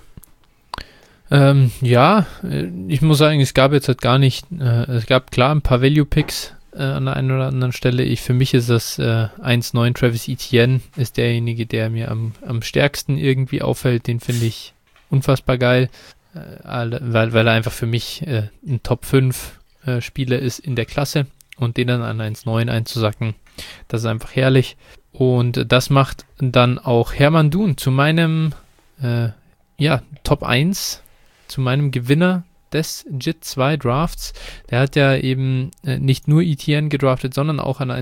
Ich muss sagen, es gab jetzt halt gar nicht, es gab klar ein paar Value-Picks an der einen oder anderen Stelle. Für mich ist das 1-9 Travis Etienne ist derjenige, der mir am stärksten irgendwie auffällt. Den finde ich unfassbar geil, weil er einfach für mich ein Top 5 Spieler ist in der Klasse und den dann an 1-9 einzusacken, das ist einfach herrlich. Und das macht dann auch Hermann Dun zu meinem Top 1, zu meinem Gewinner des JIT 2 Drafts. Der hat ja eben nicht nur Etienne gedraftet, sondern auch an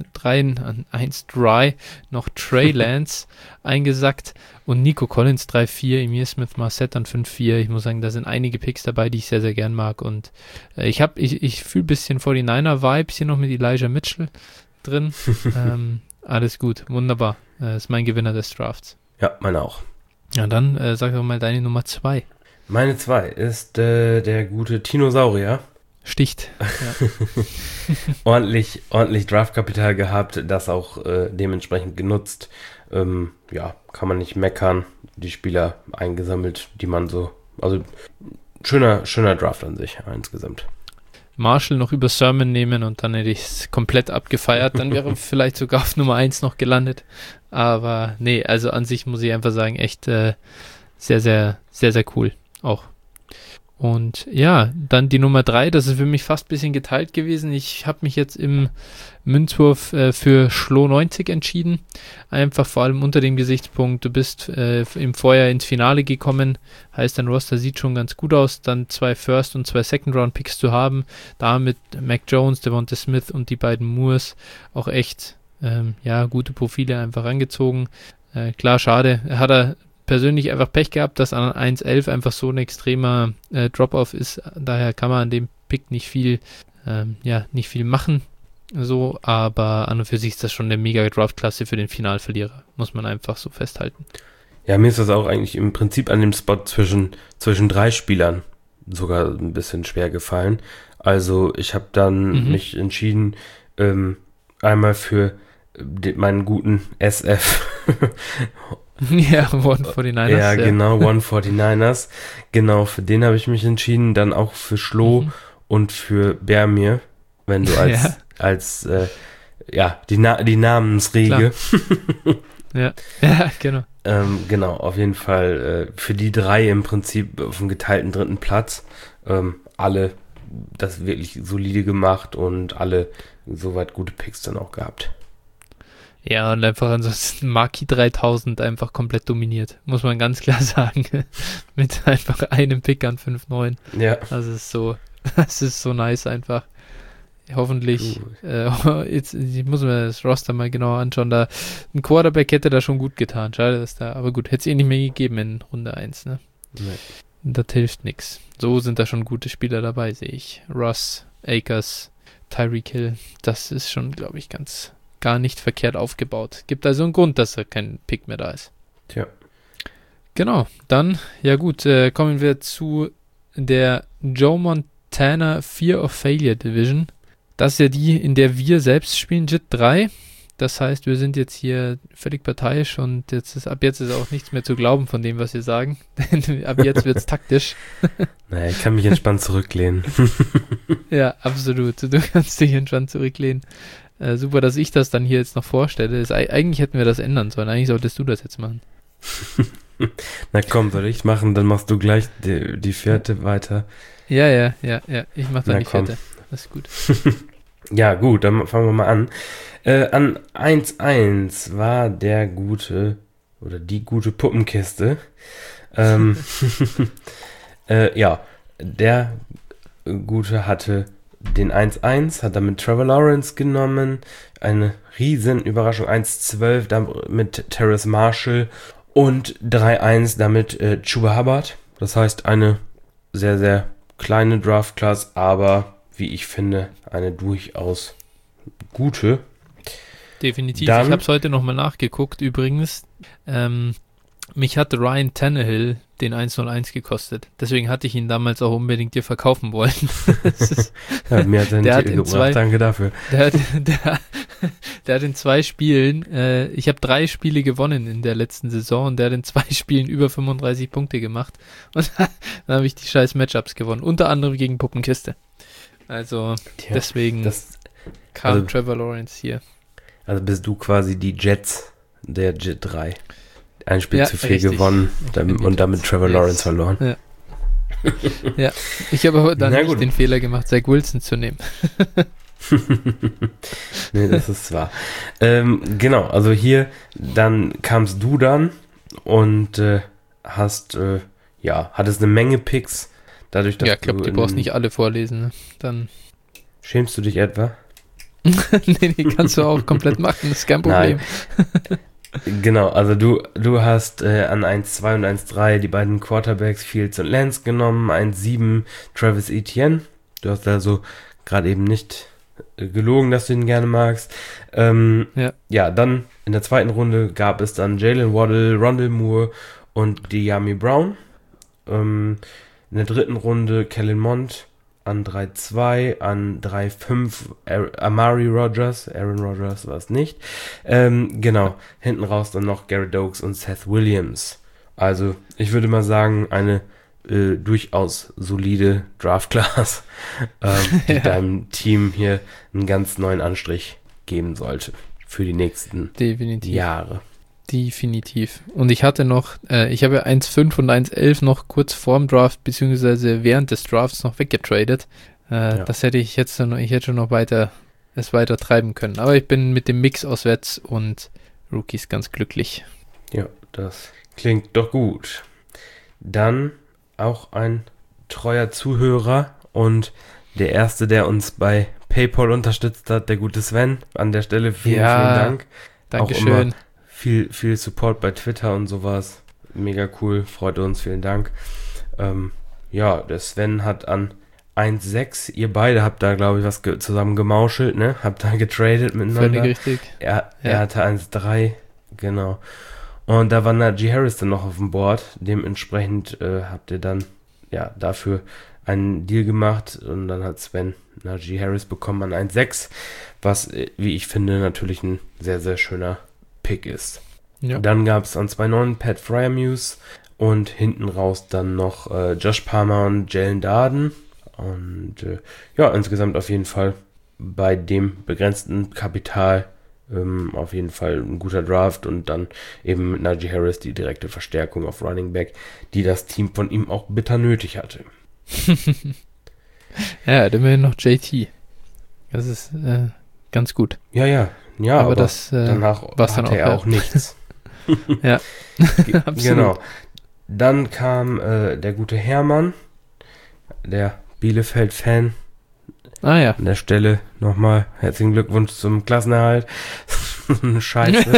1-3 noch Trey Lance eingesackt und Nico Collins 3-4, Emir Smith Marset an 5-4. Ich muss sagen, da sind einige Picks dabei, die ich sehr, sehr gern mag. Und ich fühle ein bisschen 49er-Vibes hier noch mit Elijah Mitchell drin. Alles gut, wunderbar. Ist mein Gewinner des Drafts. Ja, meine auch. Ja, dann sag doch mal deine Nummer 2. Meine 2 ist der gute Tinosaurier. Sticht. Ja. ordentlich Draftkapital gehabt, das auch dementsprechend genutzt. Kann man nicht meckern. Die Spieler eingesammelt, die man so... Also schöner Draft an sich insgesamt. Marshall noch über Sermon nehmen und dann hätte ich es komplett abgefeiert. Dann wäre vielleicht sogar auf Nummer 1 noch gelandet. Aber nee, also an sich muss ich einfach sagen, echt sehr, sehr, sehr, sehr cool auch. Und ja, dann die Nummer 3, das ist für mich fast ein bisschen geteilt gewesen. Ich habe mich jetzt im Münzwurf für Schlo 90 entschieden. Einfach vor allem unter dem Gesichtspunkt, du bist im Vorjahr ins Finale gekommen, heißt dein Roster sieht schon ganz gut aus, dann 2 First- und 2 Second-Round-Picks zu haben, da mit Mac Jones, Devonta Smith und die beiden Moores auch echt gute Profile einfach angezogen. Klar, schade, hat er persönlich einfach Pech gehabt, dass an 1.11 einfach so ein extremer Drop-Off ist. Daher kann man an dem Pick nicht viel machen. So, aber an und für sich ist das schon eine mega Draft-Klasse für den Finalverlierer. Muss man einfach so festhalten. Ja, mir ist das auch eigentlich im Prinzip an dem Spot zwischen 3 Spielern sogar ein bisschen schwer gefallen. Also ich habe dann mich entschieden, einmal für meinen guten SF. Ja, 149ers. Ja, genau, 149ers. Genau, für den habe ich mich entschieden. Dann auch für Schlo und für Bermir, wenn du die Namensriege. Ja, genau. Genau, auf jeden Fall für die 3 im Prinzip auf dem geteilten 3. Platz. Alle das wirklich solide gemacht und alle soweit gute Picks dann auch gehabt. Ja, und einfach ansonsten Marquis 3000 einfach komplett dominiert, muss man ganz klar sagen. Mit einfach einem Pick an 5-9. Ja. Das ist so nice einfach. Hoffentlich, jetzt ich muss mir das Roster mal genauer anschauen, da ein Quarterback hätte da schon gut getan. Schade, dass aber gut, hätte es nicht mehr gegeben in Runde 1, ne? Nee. Das hilft nichts. So sind da schon gute Spieler dabei, sehe ich. Russ, Akers, Tyreek Hill, das ist schon, glaube ich, gar nicht verkehrt aufgebaut. Gibt also einen Grund, dass da kein Pick mehr da ist. Tja. Genau, dann, ja gut, kommen wir zu der Joe Montana Fear of Failure Division. Das ist ja die, in der wir selbst spielen, JIT 3. Das heißt, wir sind jetzt hier völlig parteiisch und ab jetzt ist auch nichts mehr zu glauben von dem, was wir sagen. Denn ab jetzt wird es taktisch. Naja, ich kann mich entspannt zurücklehnen. Ja, absolut. Du kannst dich entspannt zurücklehnen. Super, dass ich das dann hier jetzt noch vorstelle. Eigentlich hätten wir das ändern sollen. Eigentlich solltest du das jetzt machen. Na komm, soll ich machen? Dann machst du gleich die 4. weiter. Ja. Ich mach dann die 4. Das ist gut. Ja, gut, dann fangen wir mal an. An 1-1 war der gute oder die gute Puppenkiste. Der Gute hatte den 1-1, hat damit Trevor Lawrence genommen. Eine riesen Überraschung. 1-12 damit mit Terrace Marshall und 3-1 damit Chuba Hubbard. Das heißt, eine sehr, sehr kleine Draft-Class, aber wie ich finde, eine durchaus gute. Definitiv. Dann, ich habe es heute nochmal nachgeguckt. Übrigens, mich hatte Ryan Tannehill den 101 gekostet. Deswegen hatte ich ihn damals auch unbedingt dir verkaufen wollen. Mir hat er einen Titel gebracht, danke dafür. Der hat in 2 Spielen, ich habe 3 Spiele gewonnen in der letzten Saison und der hat in 2 Spielen über 35 Punkte gemacht. Und dann habe ich die scheiß Matchups gewonnen. Unter anderem gegen Puppenkiste. Also deswegen kam Trevor Lawrence hier. Also bist du quasi die Jets der JIT 3. Ein Spiel zu viel gewonnen und damit Trevor Lawrence verloren. Ja. Ja, ich habe aber dann nicht den Fehler gemacht, Zach Wilson zu nehmen. Nee, das ist wahr. Genau, also hier, dann kamst du dann und hattest eine Menge Picks. Dadurch, dass ich glaube, du brauchst nicht alle vorlesen. Ne? Dann schämst du dich etwa? Nee, kannst du auch komplett machen, das ist kein Problem. Genau, also du hast an 1-2 und 1-3 die beiden Quarterbacks Fields und Lance genommen, 1-7 Travis Etienne. Du hast also gerade eben nicht gelogen, dass du ihn gerne magst. Dann in der 2. Runde gab es dann Jalen Waddle, Rondale Moore und Dyami Brown. In der 3. Runde Kellen Mond an 3-2, an 3-5 Aaron Rodgers war es nicht. Genau, hinten raus dann noch Garrett Oakes und Seth Williams. Also, ich würde mal sagen, eine durchaus solide Draft-Class, die deinem Team hier einen ganz neuen Anstrich geben sollte für die nächsten Jahre. Definitiv. Und ich hatte noch, ich habe 1,5 und 1,11 noch kurz vorm Draft, beziehungsweise während des Drafts noch weggetradet. Das hätte ich jetzt noch, ich hätte schon noch weiter treiben können. Aber ich bin mit dem Mix aus Vets und Rookies ganz glücklich. Ja, das klingt doch gut. Dann auch ein treuer Zuhörer und der erste, der uns bei PayPal unterstützt hat, der gute Sven. An der Stelle vielen Dank. Dankeschön. Auch immer viel Support bei Twitter und sowas. Mega cool, freut uns, vielen Dank. Der Sven hat an 1,6, ihr beide habt da, glaube ich, was zusammen gemauschelt, ne? Habt da getradet miteinander. Völlig richtig. Er hatte 1,3, genau. Und da war Najee Harris dann noch auf dem Board. Dementsprechend habt ihr dann dafür einen Deal gemacht und dann hat Sven Najee Harris bekommen an 1,6, was, wie ich finde, natürlich ein sehr, sehr schöner Pick ist. Ja. Dann gab es an 2,9 Pat Freiermuth und hinten raus dann noch Josh Palmer und Jalen Darden. Und insgesamt auf jeden Fall bei dem begrenzten Kapital auf jeden Fall ein guter Draft und dann eben mit Najee Harris die direkte Verstärkung auf Running Back, die das Team von ihm auch bitter nötig hatte. Ja, dann wäre noch JT. Das ist ganz gut. Ja, aber das, danach hatte er auch nichts. Ja, absolut. Genau. Dann kam der gute Hermann, der Bielefeld-Fan. Ah ja. An der Stelle nochmal herzlichen Glückwunsch zum Klassenerhalt. Scheiße.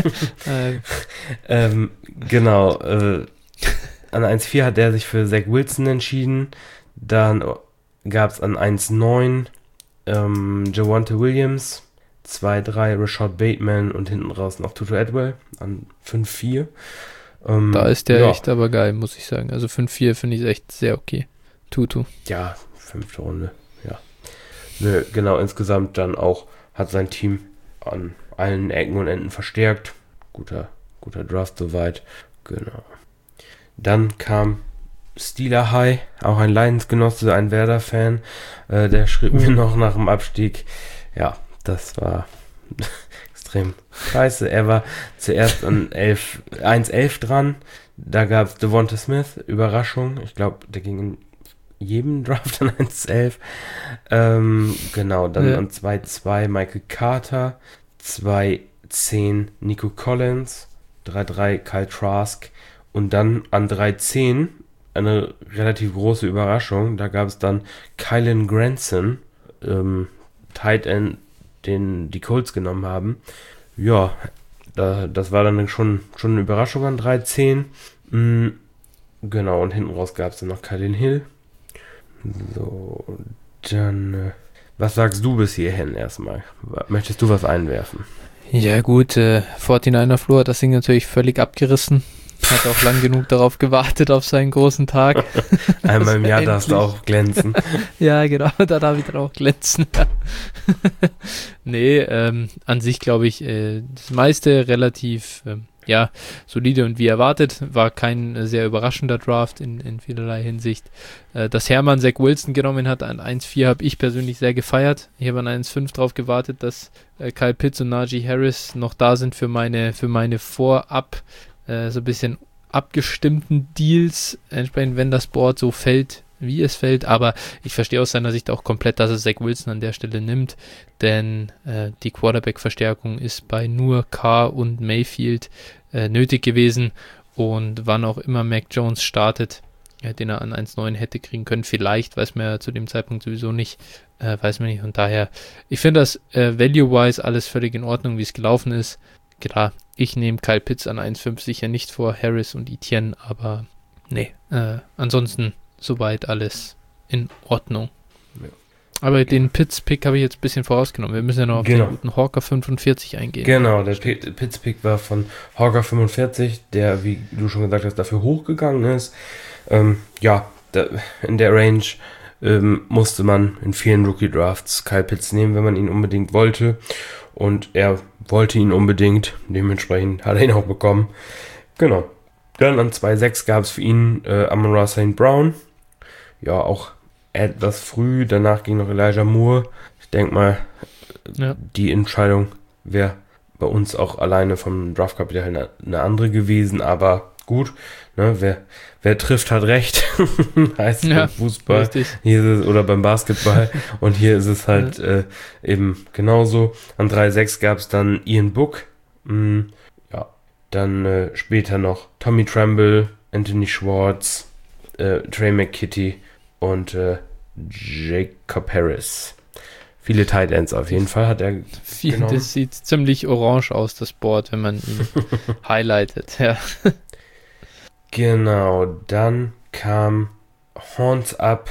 Genau. An 1,4 hat er sich für Zach Wilson entschieden. Dann gab es an 1,9 Javonte Williams, 2,3 Rashad Bateman und hinten raus noch Tutu Atwell an 5,4. Da ist der echt aber geil, muss ich sagen. Also 5,4 finde ich echt sehr okay. Tutu. Ja, 5. Runde, ja. Nö, genau, insgesamt dann auch hat sein Team an allen Ecken und Enden verstärkt. Guter Draft soweit. Genau. Dann kam Steeler High, auch ein Lions-Genosse, ein Werder-Fan. Der schrieb mir noch nach dem Abstieg. Ja, das war extrem scheiße. Er war zuerst an 1,11 dran. Da gab es Devonta Smith, Überraschung. Ich glaube, der ging in jedem Draft an 1,11. Genau, dann an 2,2 Michael Carter, 2,10 Nico Collins, 3,3 Kyle Trask und dann an 3,10 eine relativ große Überraschung. Da gab es dann Kylan Granson, Tight End, den die Colts genommen haben. Ja, das war dann schon eine Überraschung an 3,10. Genau, und hinten raus gab es dann noch Kylan Hill. So, dann, was sagst du bis hierhin erstmal? Möchtest du was einwerfen? Ja gut, 49er Flo hat das Ding natürlich völlig abgerissen. Hat auch lang genug darauf gewartet, auf seinen großen Tag. Einmal im Jahr darfst du auch glänzen. Ja, genau, da darf ich dann auch glänzen. Nee, an sich glaube ich, das meiste relativ solide und wie erwartet. War kein sehr überraschender Draft in vielerlei Hinsicht. Dass Hermann Zach Wilson genommen hat an 1,4 habe ich persönlich sehr gefeiert. Ich habe an 1,5 drauf gewartet, dass Kyle Pitts und Najee Harris noch da sind für meine vorab so ein bisschen abgestimmten Deals, entsprechend, wenn das Board so fällt, wie es fällt, aber ich verstehe aus seiner Sicht auch komplett, dass er Zach Wilson an der Stelle nimmt, denn die Quarterback-Verstärkung ist bei nur Carr und Mayfield nötig gewesen und wann auch immer Mac Jones startet, den er an 1,9 hätte kriegen können, vielleicht, weiß man ja zu dem Zeitpunkt sowieso nicht, weiß man nicht, und daher, ich finde das value-wise alles völlig in Ordnung, wie es gelaufen ist. Klar, ich nehme Kyle Pitts an 1,5 sicher nicht vor Harris und Etienne, aber nee, ansonsten soweit alles in Ordnung. Ja. Aber den Pitts-Pick habe ich jetzt ein bisschen vorausgenommen. Wir müssen ja noch auf den guten Hawker 45 eingehen. Genau, der Pitts-Pick war von Hawker 45, der, wie du schon gesagt hast, dafür hochgegangen ist. In der Range musste man in vielen Rookie-Drafts Kyle Pitts nehmen, wenn man ihn unbedingt wollte. Und er wollte ihn unbedingt. Dementsprechend hat er ihn auch bekommen. Genau. Dann an 2,6 gab es für ihn Amon-Ra St. Brown. Ja, auch etwas früh. Danach ging noch Elijah Moore. Ich denke mal, die Entscheidung wäre bei uns auch alleine vom Draftkapital eine andere gewesen, aber gut, ne, wer trifft, hat recht, heißt beim Fußball richtig. Hier ist es, oder beim Basketball und hier ist es halt eben genauso. An 3-6 gab es dann Ian Book, dann später noch Tommy Tremble, Anthony Schwartz, Trey McKitty und Jacob Harris. Viele Tight Ends auf jeden Fall hat er genommen. Das sieht ziemlich orange aus, das Board, wenn man ihn highlightet. Ja. Genau, dann kam Horns Up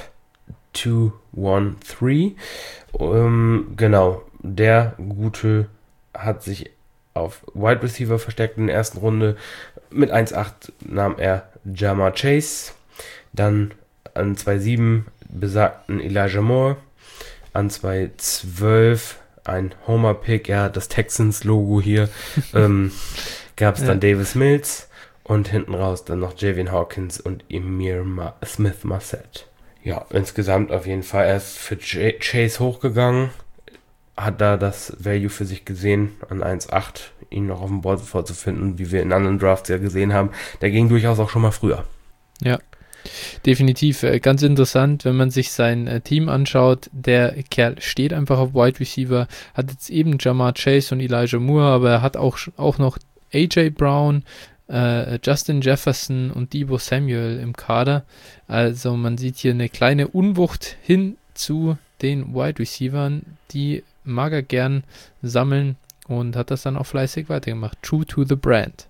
213. Genau, der Gute hat sich auf Wide Receiver versteckt in der ersten Runde. Mit 1,8 nahm er Ja'Marr Chase. Dann an 2,7 besagten Elijah Moore. An 2,12 ein Homer-Pick, ja, das Texans-Logo hier, gab es dann Davis Mills und hinten raus dann noch Javian Hawkins und Emir Smith-Marset. Ja, insgesamt auf jeden Fall erst für Chase hochgegangen, hat da das Value für sich gesehen, an 1,8 ihn noch auf dem Board vorzufinden, wie wir in anderen Drafts ja gesehen haben. Der ging durchaus auch schon mal früher. Ja. Definitiv ganz interessant, wenn man sich sein Team anschaut. Der Kerl steht einfach auf Wide Receiver, hat jetzt eben Ja'Marr Chase und Elijah Moore, aber er hat auch noch AJ Brown, Justin Jefferson und Deebo Samuel im Kader. Also man sieht hier eine kleine Unwucht hin zu den Wide Receivern, die mag er gern sammeln und hat das dann auch fleißig weitergemacht. True to the brand.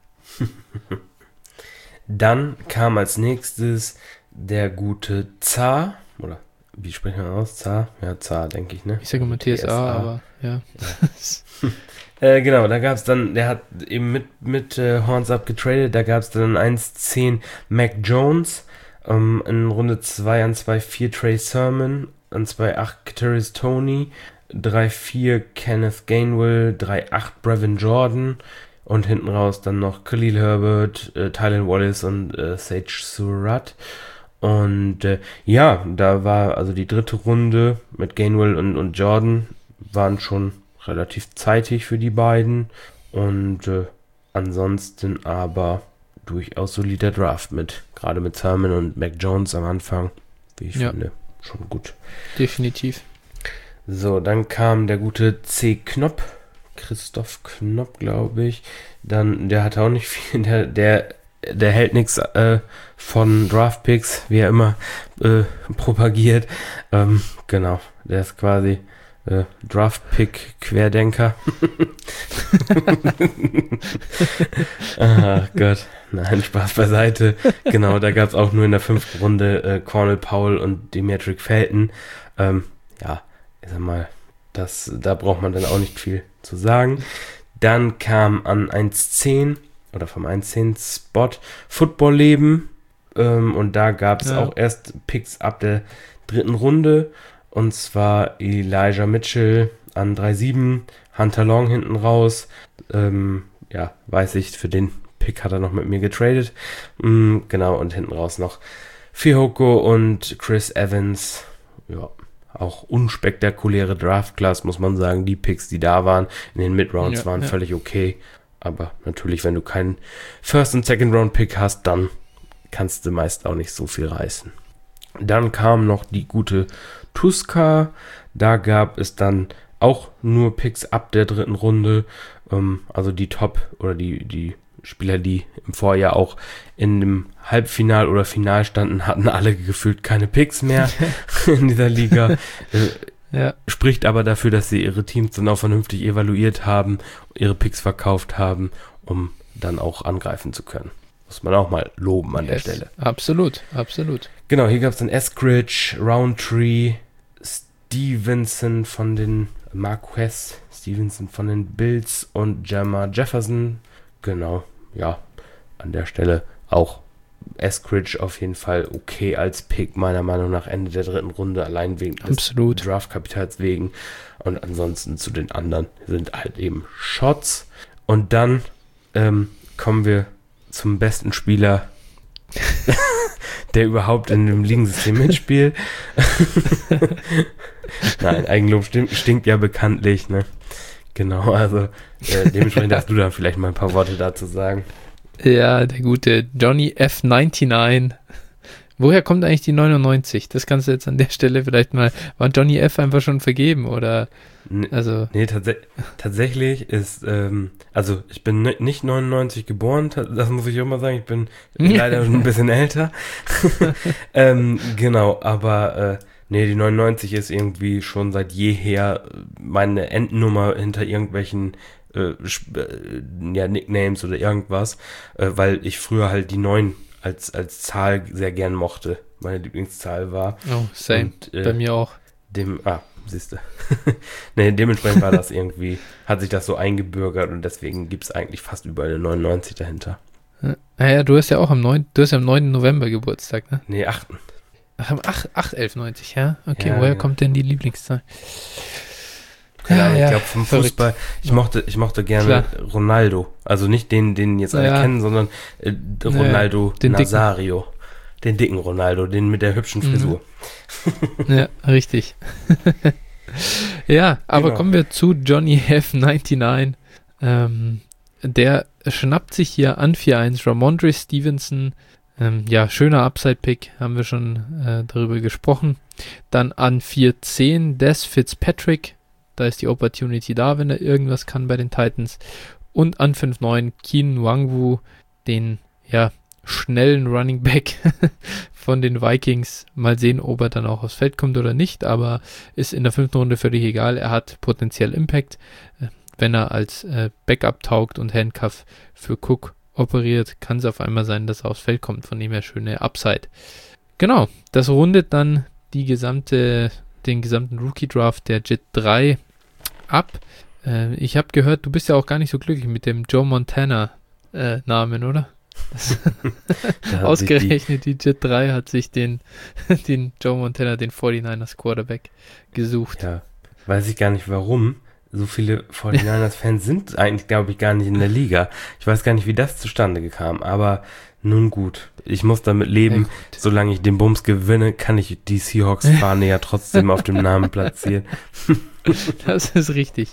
Dann kam als nächstes der gute Zar, oder wie sprechen wir aus? Zar? Ja, Zar, denke ich, ne? Ich sage immer TSA, aber ja. Genau, da gab es dann, der hat eben mit Horns Up getradet, da gab es dann 1,10 Mac Jones, in Runde 2 an 2,4 Trey Sermon, an 2,8 Kadarius Toney, 3,4 Kenneth Gainwell, 3,8 Brevin Jordan, und hinten raus dann noch Khalil Herbert, Tylan Wallace und Sage Surratt. Und ja, da war also die dritte Runde mit Gainwell und Jordan waren schon relativ zeitig für die beiden. Und ansonsten aber durchaus solider Draft gerade mit Sermon und Mac Jones am Anfang, wie ich finde, schon gut. Definitiv. So, dann kam der gute C. Knopp. Christoph Knopp, glaube ich. Dann, der hat auch nicht viel, der hält nichts von Draftpicks, wie er immer propagiert. Genau, der ist quasi Draftpick-Querdenker. Ach Gott, nein, Spaß beiseite. Genau, da gab es auch nur in der 5. Runde Cornell Powell und Demetric Felton. Ja, ich sag mal, da braucht man dann auch nicht viel zu sagen. Dann kam an 1,10 oder vom 1,10 Spot Football-Leben und da gab es auch erst Picks ab der 3. Runde und zwar Elijah Mitchell an 3,7, Hunter Long hinten raus. Ja, weiß ich, für den Pick hat er noch mit mir getradet. Genau, und hinten raus noch Fehoko und Chris Evans. Ja, auch unspektakuläre Draft-Class, muss man sagen. Die Picks, die da waren in den Mid-Rounds, waren völlig okay. Aber natürlich, wenn du keinen First- und Second-Round-Pick hast, dann kannst du meist auch nicht so viel reißen. Dann kam noch die gute Tuska. Da gab es dann auch nur Picks ab der 3. Runde. Also die Top- oder die Spieler, die im Vorjahr auch in dem Halbfinal oder Final standen, hatten alle gefühlt keine Picks mehr in dieser Liga. Spricht aber dafür, dass sie ihre Teams dann auch vernünftig evaluiert haben, ihre Picks verkauft haben, um dann auch angreifen zu können. Muss man auch mal loben an der Stelle. Absolut, absolut. Genau, hier gab es dann Eskridge, Roundtree, Stevenson von den Marquez, Stevenson von den Bills und Jerma Jefferson. Genau, ja, an der Stelle auch Eskridge auf jeden Fall okay als Pick, meiner Meinung nach Ende der 3. Runde, allein wegen des Draftkapitals wegen. Und ansonsten zu den anderen sind halt eben Shots. Und dann kommen wir zum besten Spieler, der überhaupt in dem Ligensystem mitspielt. Nein, Eigenlob stinkt ja bekanntlich, ne? Genau, also dementsprechend darfst du dann vielleicht mal ein paar Worte dazu sagen. Ja, der gute Johnny F99. Woher kommt eigentlich die 99? Das kannst du jetzt an der Stelle vielleicht mal, war Johnny F einfach schon vergeben oder, also. Nee, tatsächlich ist, also ich bin nicht 99 geboren, das muss ich auch mal sagen, ich bin leider schon ein bisschen älter. Genau, aber nee, die 99 ist irgendwie schon seit jeher meine Endnummer hinter irgendwelchen Nicknames oder irgendwas, weil ich früher halt die 9 als Zahl sehr gern mochte. Meine Lieblingszahl war. Oh, same. Und, bei mir auch. Siehst du. Nee, dementsprechend war das irgendwie, hat sich das so eingebürgert und deswegen gibt es eigentlich fast überall eine 99 dahinter. Naja, du hast ja auch am 9. November Geburtstag, ne? Nee, 8. Ach, am 8/11/90, ja? Okay, ja, woher kommt denn die Lieblingszahl? Ja, ich glaube vom Fußball, ich mochte gerne Klar. Ronaldo. Also nicht den jetzt alle kennen, sondern Ronaldo Nazario. Den dicken Ronaldo, den mit der hübschen Frisur. Ja, richtig. Ja, aber genau. Kommen wir zu Johnny F99. Der schnappt sich hier an 4-1 Ramondre Stevenson. Ja, schöner Upside-Pick, haben wir schon darüber gesprochen. Dann an 4-10 Des Fitzpatrick. Da ist die Opportunity da, wenn er irgendwas kann bei den Titans. Und an 5-9 Keenan Nwangwu, den schnellen Running Back von den Vikings. Mal sehen, ob er dann auch aufs Feld kommt oder nicht, aber ist in der 5. Runde völlig egal. Er hat potenziell Impact, wenn er als Backup taugt und Handcuff für Cook operiert, kann es auf einmal sein, dass er aufs Feld kommt. Von dem her schöne Upside. Genau, das rundet dann den gesamten Rookie-Draft der Jet 3 ab. Ich habe gehört, du bist ja auch gar nicht so glücklich mit dem Joe Montana Namen, oder? Ausgerechnet die Jet 3 hat sich den Joe Montana, den 49ers Quarterback, gesucht. Ja, weiß ich gar nicht warum. So viele 49ers-Fans sind eigentlich, glaube ich, gar nicht in der Liga. Ich weiß gar nicht, wie das zustande kam, aber nun gut. Ich muss damit leben, solange ich den Bums gewinne, kann ich die Seahawks-Fahne ja trotzdem auf dem Namen platzieren. Das ist richtig.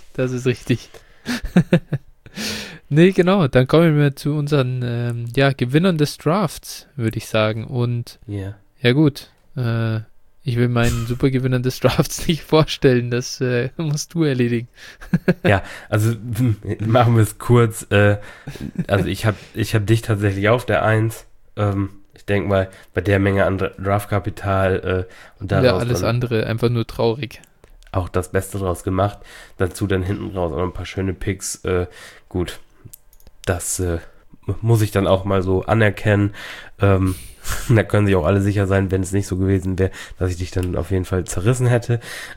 Nee, genau. Dann kommen wir zu unseren Gewinnern des Drafts, würde ich sagen. Und ja gut, ich will meinen Supergewinnern des Drafts nicht vorstellen. Das musst du erledigen. Ja, also machen wir es kurz. Also ich hab dich tatsächlich auf der 1. Ich denke mal, bei der Menge an Draftkapital und daraus alles andere einfach nur traurig. Auch das Beste draus gemacht. Dazu dann hinten raus auch ein paar schöne Picks. Gut, das muss ich dann auch mal so anerkennen. Da können sich auch alle sicher sein, wenn es nicht so gewesen wäre, dass ich dich dann auf jeden Fall zerrissen hätte.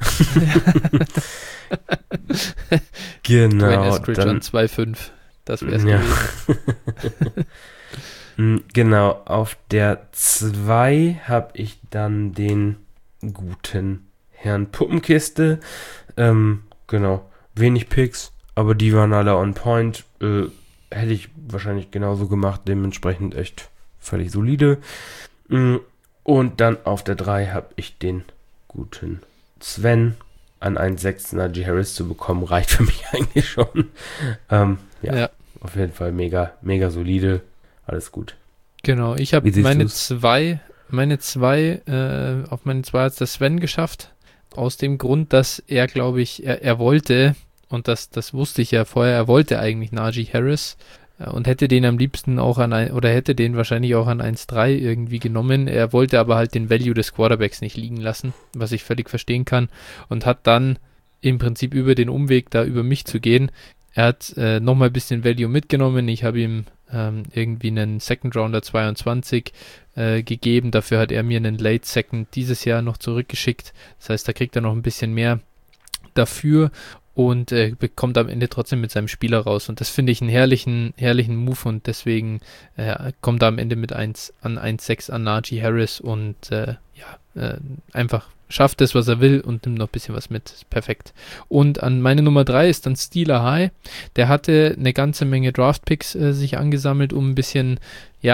Genau. Dwayne Eskridge an 2,5. Das wäre es gewesen. Genau, auf der 2 habe ich dann den guten Herrn Puppenkiste. Genau, wenig Picks, aber die waren alle on point. Hätte ich wahrscheinlich genauso gemacht, dementsprechend echt völlig solide. Und dann auf der 3 habe ich den guten Sven. An 1,6 Najee Harris zu bekommen, reicht für mich eigentlich schon. Ja, auf jeden Fall mega, mega solide. Alles gut. Genau, ich habe meine 2 auf meine 2 hat es der Sven geschafft. Aus dem Grund, dass er, glaube ich, er wollte, und das wusste ich ja vorher, er wollte eigentlich Najee Harris und hätte den am liebsten auch hätte den wahrscheinlich auch an 1,3 irgendwie genommen. Er wollte aber halt den Value des Quarterbacks nicht liegen lassen, was ich völlig verstehen kann, und hat dann im Prinzip über den Umweg da über mich zu gehen. Er hat nochmal ein bisschen Value mitgenommen. Ich habe ihm irgendwie einen Second Rounder 22 gegeben. Dafür hat er mir einen Late Second dieses Jahr noch zurückgeschickt. Das heißt, da kriegt er noch ein bisschen mehr dafür und bekommt am Ende trotzdem mit seinem Spieler raus. Und das finde ich einen herrlichen Move, und deswegen kommt er am Ende mit 1,6 an Najee Harris und einfach schafft es, was er will, und nimmt noch ein bisschen was mit. Ist perfekt. Und an meine Nummer 3 ist dann Steeler High. Der hatte eine ganze Menge Draft-Picks sich angesammelt, um ein bisschen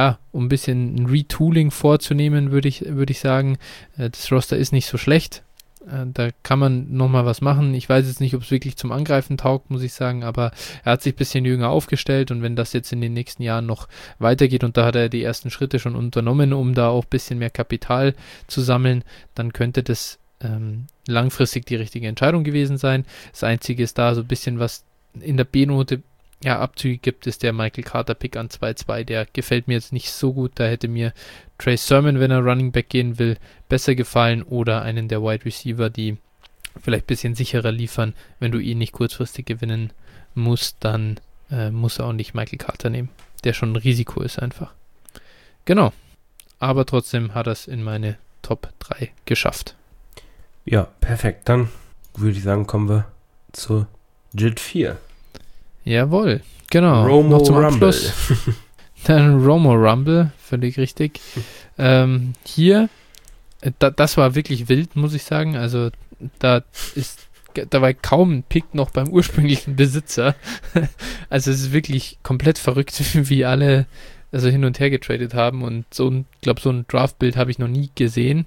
ein Retooling vorzunehmen, würde ich sagen. Das Roster ist nicht so schlecht. Da kann man nochmal was machen. Ich weiß jetzt nicht, ob es wirklich zum Angreifen taugt, muss ich sagen, aber er hat sich ein bisschen jünger aufgestellt und wenn das jetzt in den nächsten Jahren noch weitergeht und da hat er die ersten Schritte schon unternommen, um da auch ein bisschen mehr Kapital zu sammeln, dann könnte das langfristig die richtige Entscheidung gewesen sein. Das Einzige ist da so ein bisschen was in der B-Note Abzüge gibt, ist der Michael Carter Pick an 2-2, der gefällt mir jetzt nicht so gut, da hätte mir Trey Sermon, wenn er Running Back gehen will, besser gefallen oder einen der Wide Receiver, die vielleicht ein bisschen sicherer liefern. Wenn du ihn nicht kurzfristig gewinnen musst, dann muss er auch nicht Michael Carter nehmen, der schon ein Risiko ist einfach. Genau, aber trotzdem hat er es in meine Top 3 geschafft. Ja, perfekt, dann würde ich sagen, kommen wir zu JIT 4. Jawohl, genau. Romo noch zum Rumble. Abschluss. Dann Romo Rumble, völlig richtig. Hier, das war wirklich wild, muss ich sagen. Also da war kaum ein Pick noch beim ursprünglichen Besitzer. Also es ist wirklich komplett verrückt, wie alle also hin und her getradet haben. Und ich glaube, so ein Draftbild habe ich noch nie gesehen.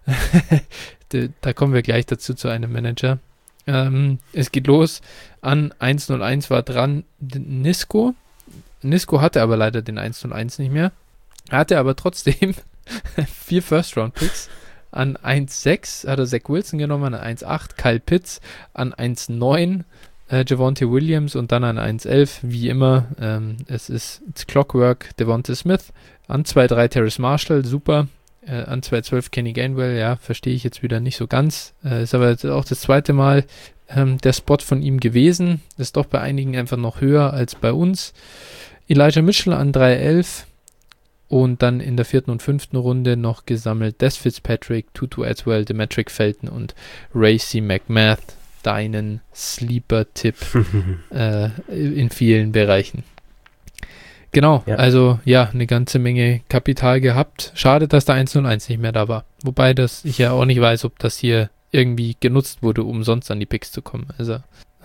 Da kommen wir gleich dazu zu einem Manager. Es geht los. An 101 war dran Nisko. Nisko hatte aber leider den 101 nicht mehr. Er hatte aber trotzdem 4 First-Round-Picks. An 1,6 hat er Zach Wilson genommen, an 1,8 Kyle Pitts, an 1,9 Javonte Williams und dann an 1,11, wie immer, it's Clockwork, Devonta Smith. An 2,3 Terrace Marshall, super. An 2,12 Kenny Gainwell, ja, verstehe ich jetzt wieder nicht so ganz. Ist aber jetzt auch das zweite Mal der Spot von ihm gewesen. Ist doch bei einigen einfach noch höher als bei uns. Elijah Mitchell an 3,11 und dann in der 4. und 5. Runde noch gesammelt Des Fitzpatrick, Tutu Atwell, Demetric Felton und Racey McMath, deinen Sleeper-Tipp in vielen Bereichen. Genau, ja. Also ja, eine ganze Menge Kapital gehabt. Schade, dass der 101 nicht mehr da war. Wobei ich ja auch nicht weiß, ob das hier irgendwie genutzt wurde, um sonst an die Picks zu kommen. Also,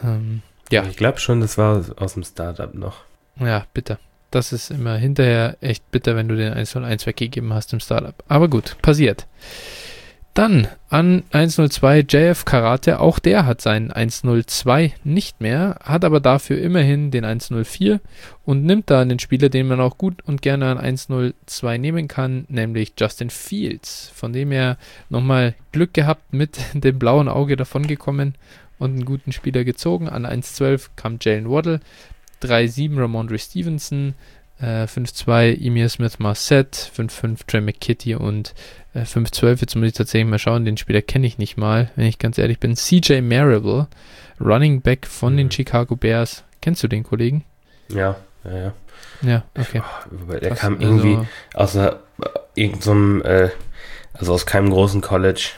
ja. Ich glaube schon, das war aus dem Startup noch. Ja, bitter. Das ist immer hinterher echt bitter, wenn du den 101 weggegeben hast im Startup. Aber gut, passiert. Dann an 102 JF Karate, auch der hat seinen 102 nicht mehr, hat aber dafür immerhin den 104 und nimmt da einen Spieler, den man auch gut und gerne an 102 nehmen kann, nämlich Justin Fields, von dem er nochmal Glück gehabt, mit dem blauen Auge davongekommen und einen guten Spieler gezogen. An 112 kam Jalen Waddle, 3,7 Ramondre Stevenson, 5,2 Emir Smith-Marset, 5,5 Trey McKitty und 5,12, jetzt muss ich tatsächlich mal schauen, den Spieler kenne ich nicht mal, wenn ich ganz ehrlich bin. CJ Marable, Running Back von den Chicago Bears. Kennst du den Kollegen? Ja. Ja, okay. Der kam irgendwie aus irgendeinem, also aus keinem großen College.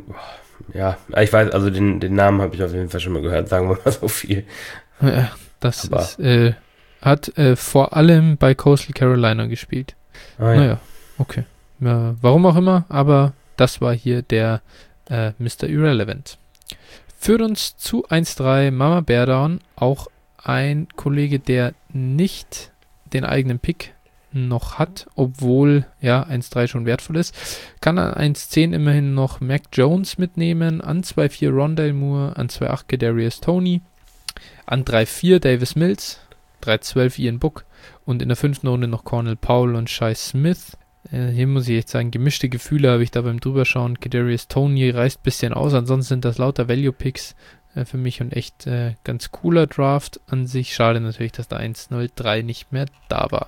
Ja, ich weiß, also den Namen habe ich auf jeden Fall schon mal gehört, sagen wir mal so viel. Ja, das ist, hat vor allem bei Coastal Carolina gespielt. Naja, okay. Ja, warum auch immer, aber das war hier der Mr. Irrelevant. Führt uns zu 1-3 Mama Beardown, auch ein Kollege, der nicht den eigenen Pick noch hat, obwohl 1-3 schon wertvoll ist. Kann an 1-10 immerhin noch Mac Jones mitnehmen, an 2-4 Rondale Moore, an 2-8 Kadarius Toney, an 3-4 Davis Mills, 3-12 Ian Book und in der 5. Runde noch Cornell Powell und Shai Smith. Hier muss ich echt sagen, gemischte Gefühle habe ich da beim Drüberschauen. Kadarius Toney reißt ein bisschen aus, ansonsten sind das lauter Value-Picks für mich und echt ganz cooler Draft an sich. Schade natürlich, dass der 1-0-3 nicht mehr da war.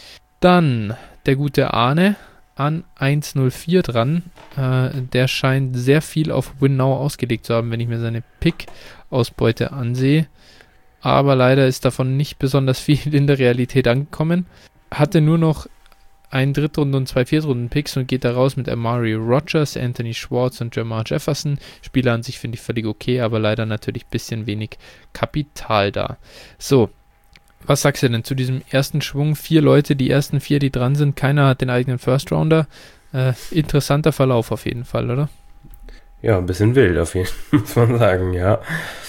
Dann der gute Arne an 1-0-4 dran. Der scheint sehr viel auf Win Now ausgelegt zu haben, wenn ich mir seine Pick-Ausbeute ansehe. Aber leider ist davon nicht besonders viel in der Realität angekommen. Hatte nur noch einen Drittrunden- und 2 Viertrunden-Picks und geht da raus mit Amari Rodgers, Anthony Schwartz und Jamar Jefferson. Spieler an sich finde ich völlig okay, aber leider natürlich ein bisschen wenig Kapital da. So, was sagst du denn zu diesem ersten Schwung? 4 Leute, die ersten 4, die dran sind, keiner hat den eigenen First-Rounder. Interessanter Verlauf auf jeden Fall, oder? Ja, ein bisschen wild auf jeden Fall, muss man sagen, ja.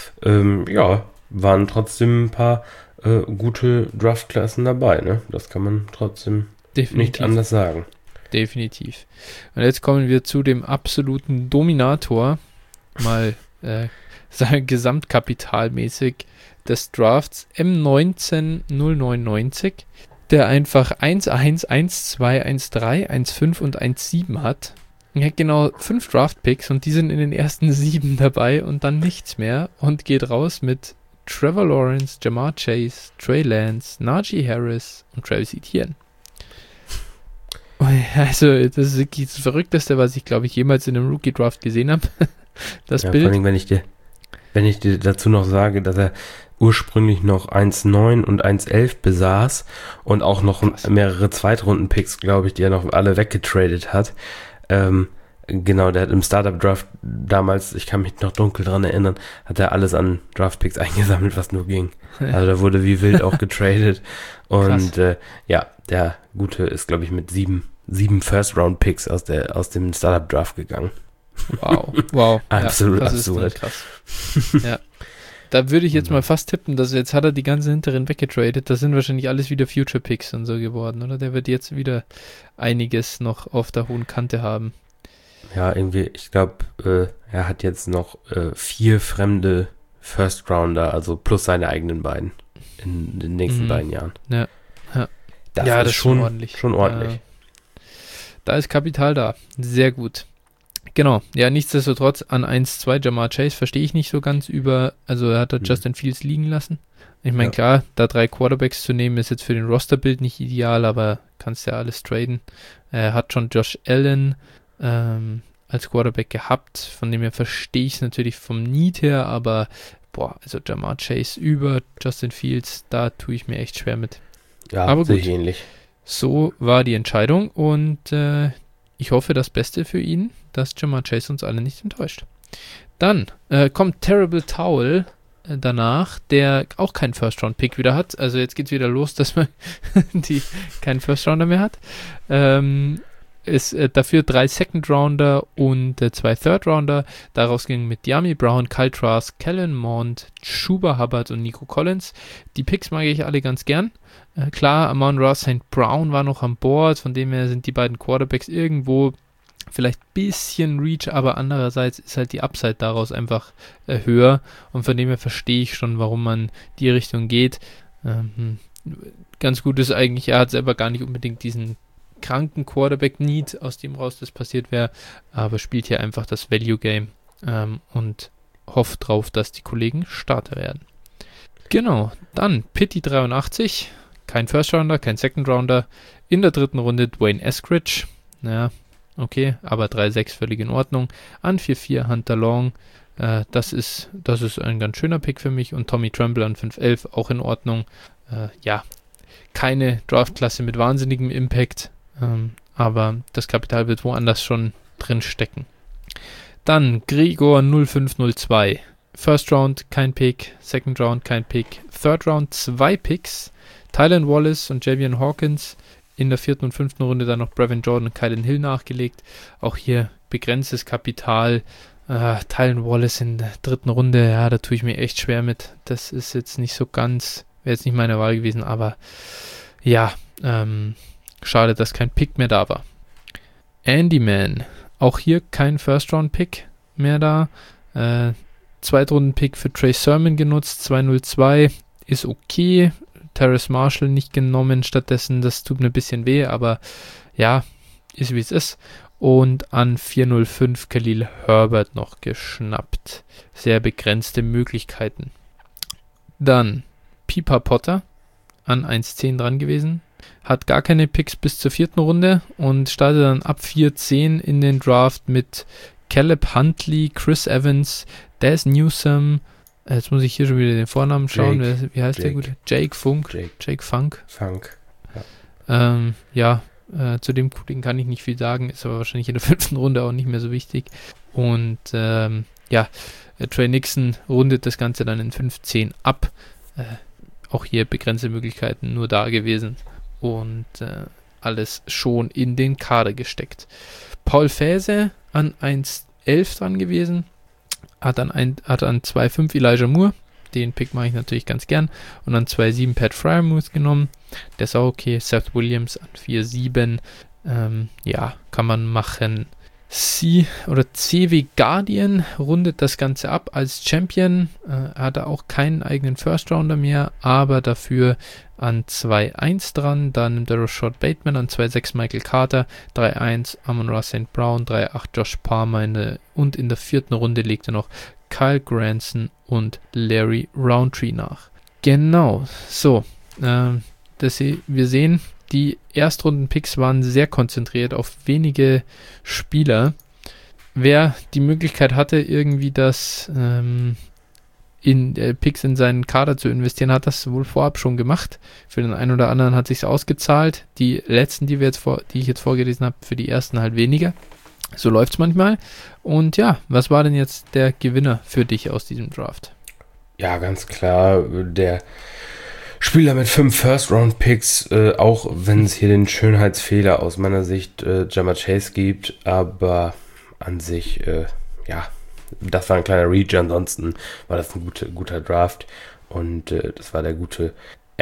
Waren trotzdem ein paar gute Draftklassen dabei, ne? Das kann man trotzdem nicht anders sagen. Definitiv. Und jetzt kommen wir zu dem absoluten Dominator mal sagen, gesamtkapitalmäßig des Drafts M19-099, der einfach 1-1, 1-2, 1-3, 1-5 und 1-7 hat. Er hat genau 5 Draft-Picks und die sind in den ersten 7 dabei und dann nichts mehr und geht raus mit Trevor Lawrence, Ja'Marr Chase, Trey Lance, Najee Harris und Travis Etienne. Also, das ist wirklich das Verrückteste, was ich, glaube ich, jemals in einem Rookie-Draft gesehen habe. Das Bild. Vor allem, wenn ich dir dazu noch sage, dass er ursprünglich noch 1,9 und 1,11 besaß und auch noch mehrere Zweitrunden-Picks, glaube ich, die er noch alle weggetradet hat. Genau, der hat im Startup-Draft damals, ich kann mich noch dunkel dran erinnern, hat er alles an Draft-Picks eingesammelt, was nur ging. Also da wurde wie wild auch getradet. Und der Gute ist, glaube ich, mit sieben First-Round-Picks aus dem Startup-Draft gegangen. Wow. Absolut das absurd. Ist krass. Ja. Da würde ich jetzt mal fast tippen, dass jetzt hat er die ganzen hinteren weggetradet. Das sind wahrscheinlich alles wieder Future-Picks und so geworden, oder? Der wird jetzt wieder einiges noch auf der hohen Kante haben. Ja, irgendwie, ich glaube, er hat jetzt noch 4 fremde First-Rounder, also plus seine eigenen beiden in den nächsten beiden Jahren. Ja. Das ist schon ordentlich. Schon ordentlich. Da ist Kapital da. Sehr gut. Genau, ja, nichtsdestotrotz an 1-2 Ja'Marr Chase verstehe ich nicht so ganz also er hat da Justin Fields liegen lassen. Ich meine, klar, da 3 Quarterbacks zu nehmen, ist jetzt für den Rosterbild nicht ideal, aber kannst ja alles traden. Er hat schon Josh Allen als Quarterback gehabt, von dem her verstehe ich es natürlich vom Need her, aber also Ja'Marr Chase über Justin Fields, da tue ich mir echt schwer mit. Ja, aber sehe gut, ich ähnlich. So war die Entscheidung und ich hoffe das Beste für ihn, dass Ja'Marr Chase uns alle nicht enttäuscht. Dann kommt Terrible Towel danach, der auch keinen First-Round-Pick wieder hat. Also jetzt geht es wieder los, dass man keinen First-Rounder mehr hat. Ist dafür 3 Second-Rounder und 2 Third-Rounder. Daraus gingen mit Dyami Brown, Kyle Trask, Kellen Mond, Chuba Hubbard und Nico Collins. Die Picks mag ich alle ganz gern. Klar, Amon-Ra St. Brown war noch an Bord, von dem her sind die beiden Quarterbacks irgendwo vielleicht ein bisschen Reach, aber andererseits ist halt die Upside daraus einfach höher und von dem her verstehe ich schon, warum man die Richtung geht. Ganz gut ist eigentlich, er hat selber gar nicht unbedingt diesen kranken Quarterback-Need, aus dem raus das passiert wäre, aber spielt hier einfach das Value-Game und hofft drauf, dass die Kollegen Starter werden. Genau, dann Pitti 83, kein First-Rounder, kein Second-Rounder, in der 3. Runde Dwayne Eskridge, naja, okay, aber 3-6 völlig in Ordnung, an 4-4 Hunter Long, das ist ein ganz schöner Pick für mich und Tommy Tremble an 5-11 auch in Ordnung, keine Draftklasse mit wahnsinnigem Impact, aber das Kapital wird woanders schon drin stecken. Dann Gregor 0502. First Round kein Pick, Second Round kein Pick, Third Round 2 Picks, Tylan Wallace und Javian Hawkins, in der 4. und 5. Runde dann noch Brevin Jordan und Kylan Hill nachgelegt. Auch hier begrenztes Kapital. Tylan Wallace in der 3. Runde, ja, da tue ich mir echt schwer mit. Das ist jetzt nicht so ganz, wäre jetzt nicht meine Wahl gewesen, aber ja, schade, dass kein Pick mehr da war. Andy Man, auch hier kein First-Round-Pick mehr da. Zweitrunden-Pick für Trey Sermon genutzt, 202, ist okay. Terrace Marshall nicht genommen, stattdessen, das tut mir ein bisschen weh, aber ja, ist wie es ist. Und an 405 Khalil Herbert noch geschnappt. Sehr begrenzte Möglichkeiten. Dann Pipa Potter an 1.10 dran gewesen. Hat gar keine Picks bis zur 4. Runde und startet dann ab 4.10 in den Draft mit Caleb Huntley, Chris Evans, Daz Newsome. Jetzt muss ich hier schon wieder den Vornamen schauen. Wie heißt der gute? Jake Funk. Jake Funk. Ja. Zu dem Kollegen kann ich nicht viel sagen, ist aber wahrscheinlich in der 5. Runde auch nicht mehr so wichtig. Und Trey Nixon rundet das Ganze dann in 5.10 ab. Auch hier begrenzte Möglichkeiten nur da gewesen. Und alles schon in den Kader gesteckt. Paul Fäse an 1.11 dran gewesen. Hat an 2.5 Elijah Moore. Den Pick mache ich natürlich ganz gern. Und an 2.7 Pat Freiermuth genommen. Der ist auch okay. Seth Williams an 4.7. Kann man machen. CW Guardian rundet das Ganze ab als Champion. Er hatte auch keinen eigenen First-Rounder mehr, aber dafür an 2-1 dran. Dann nimmt er Rashad Bateman, an 2-6 Michael Carter, 3-1 Amon-Ra St. Brown, 3-8 Josh Palmer und in der 4. Runde legt er noch Kyle Granson und Larry Roundtree nach. Genau, so. Wir sehen, die Erstrunden-Picks waren sehr konzentriert auf wenige Spieler. Wer die Möglichkeit hatte, irgendwie das Picks in seinen Kader zu investieren, hat das wohl vorab schon gemacht. Für den einen oder anderen hat es sich ausgezahlt. Die letzten, die ich jetzt vorgelesen habe, für die ersten halt weniger. So läuft es manchmal. Und ja, was war denn jetzt der Gewinner für dich aus diesem Draft? Ja, ganz klar, der Spieler mit 5 First-Round-Picks, auch wenn es hier den Schönheitsfehler aus meiner Sicht Ja'Marr Chase gibt, aber an sich, das war ein kleiner Reach, ansonsten war das ein guter Draft und das war der gute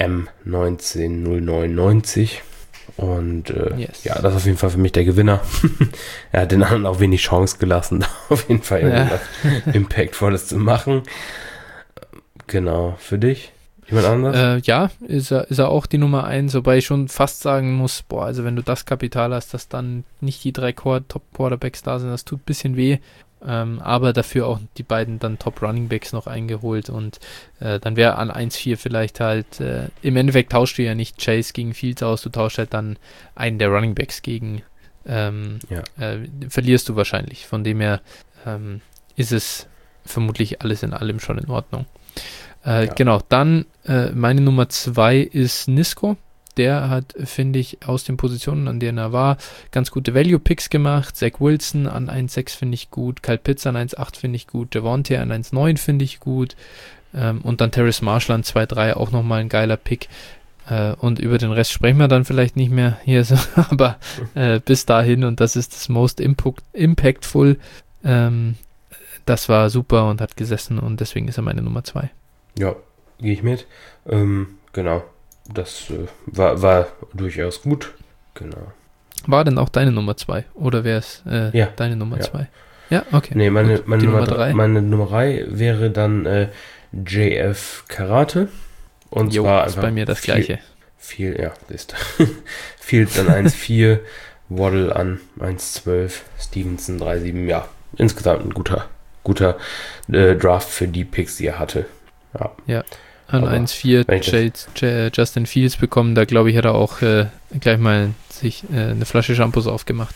M19099 und Yes. ja, das ist auf jeden Fall für mich der Gewinner. Er hat den anderen auch wenig Chance gelassen, auf jeden Fall irgendwas Impactvolles zu machen. Genau, für dich? Jemand anders? Ja, ist er auch die Nummer 1, wobei ich schon fast sagen muss, also wenn du das Kapital hast, dass dann nicht die 3 Top-Quarterbacks da sind, das tut ein bisschen weh, aber dafür auch die beiden dann Top-Runningbacks noch eingeholt und dann wäre an 1-4 vielleicht halt, im Endeffekt tauschst du ja nicht Chase gegen Fields aus, du tauschst halt dann einen der Runningbacks gegen, verlierst du wahrscheinlich, von dem her ist es vermutlich alles in allem schon in Ordnung. Genau, dann meine Nummer 2 ist Nisko. Der hat, finde ich, aus den Positionen, an denen er war, ganz gute Value-Picks gemacht. Zach Wilson an 1,6 finde ich gut, Kyle Pitts an 1,8 finde ich gut, Javonte an 1,9 finde ich gut und dann Terrace Marshall an 2,3 auch nochmal ein geiler Pick. Und über den Rest sprechen wir dann vielleicht nicht mehr hier, so, aber bis dahin, und das ist das most impactful, das war super und hat gesessen und deswegen ist er meine Nummer 2. Ja, gehe ich mit. Genau, das war durchaus gut. Genau. War denn auch deine Nummer 2? Oder wäre es deine Nummer 2? Ja, okay. Nee, meine Nummer 3. Meine Nummer 3 wäre dann JF Karate. Und zwar ist bei mir das gleiche. Ist Fields an 1,4, Waddle an 1,12, Stevenson 3,7. Ja, insgesamt ein guter Draft für die Picks, die er hatte. Ja, an 1,4 Justin Fields bekommen, da glaube ich, hat er auch gleich mal sich eine Flasche Shampoos aufgemacht.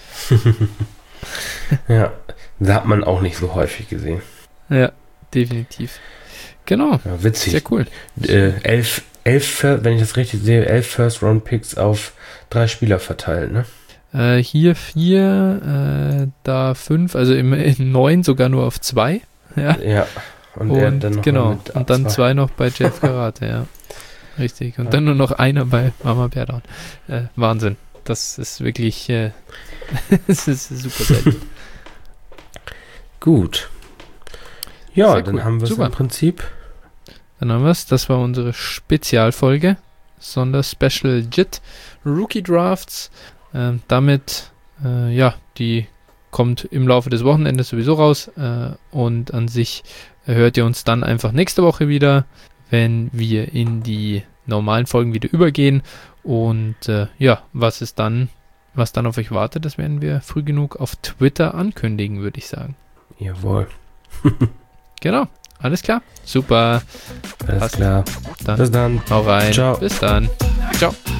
Ja, das hat man auch nicht so häufig gesehen. Ja, definitiv. Genau. Ja, witzig. Sehr cool. 11, wenn ich das richtig sehe, 11 First-Round-Picks auf 3 Spieler verteilt, ne? Hier 4, da 5, also in 9 sogar nur auf 2. Ja. Und er dann noch mit und dann 2 noch bei Jeff Karate, ja. Richtig. Und dann nur noch einer bei Mama Bärdown. Wahnsinn. Das ist wirklich das ist super selten. Gut. Ja, sehr dann cool. haben wir es im Prinzip. Dann haben wir es. Das war unsere Spezialfolge. Special JIT Rookie Drafts. Damit, die kommt im Laufe des Wochenendes sowieso raus. Und an sich hört ihr uns dann einfach nächste Woche wieder, wenn wir in die normalen Folgen wieder übergehen. Und was dann auf euch wartet, das werden wir früh genug auf Twitter ankündigen, würde ich sagen. Jawohl. Genau, alles klar. Super. Alles klar. Bis dann. Hau rein. Ciao. Bis dann. Ciao.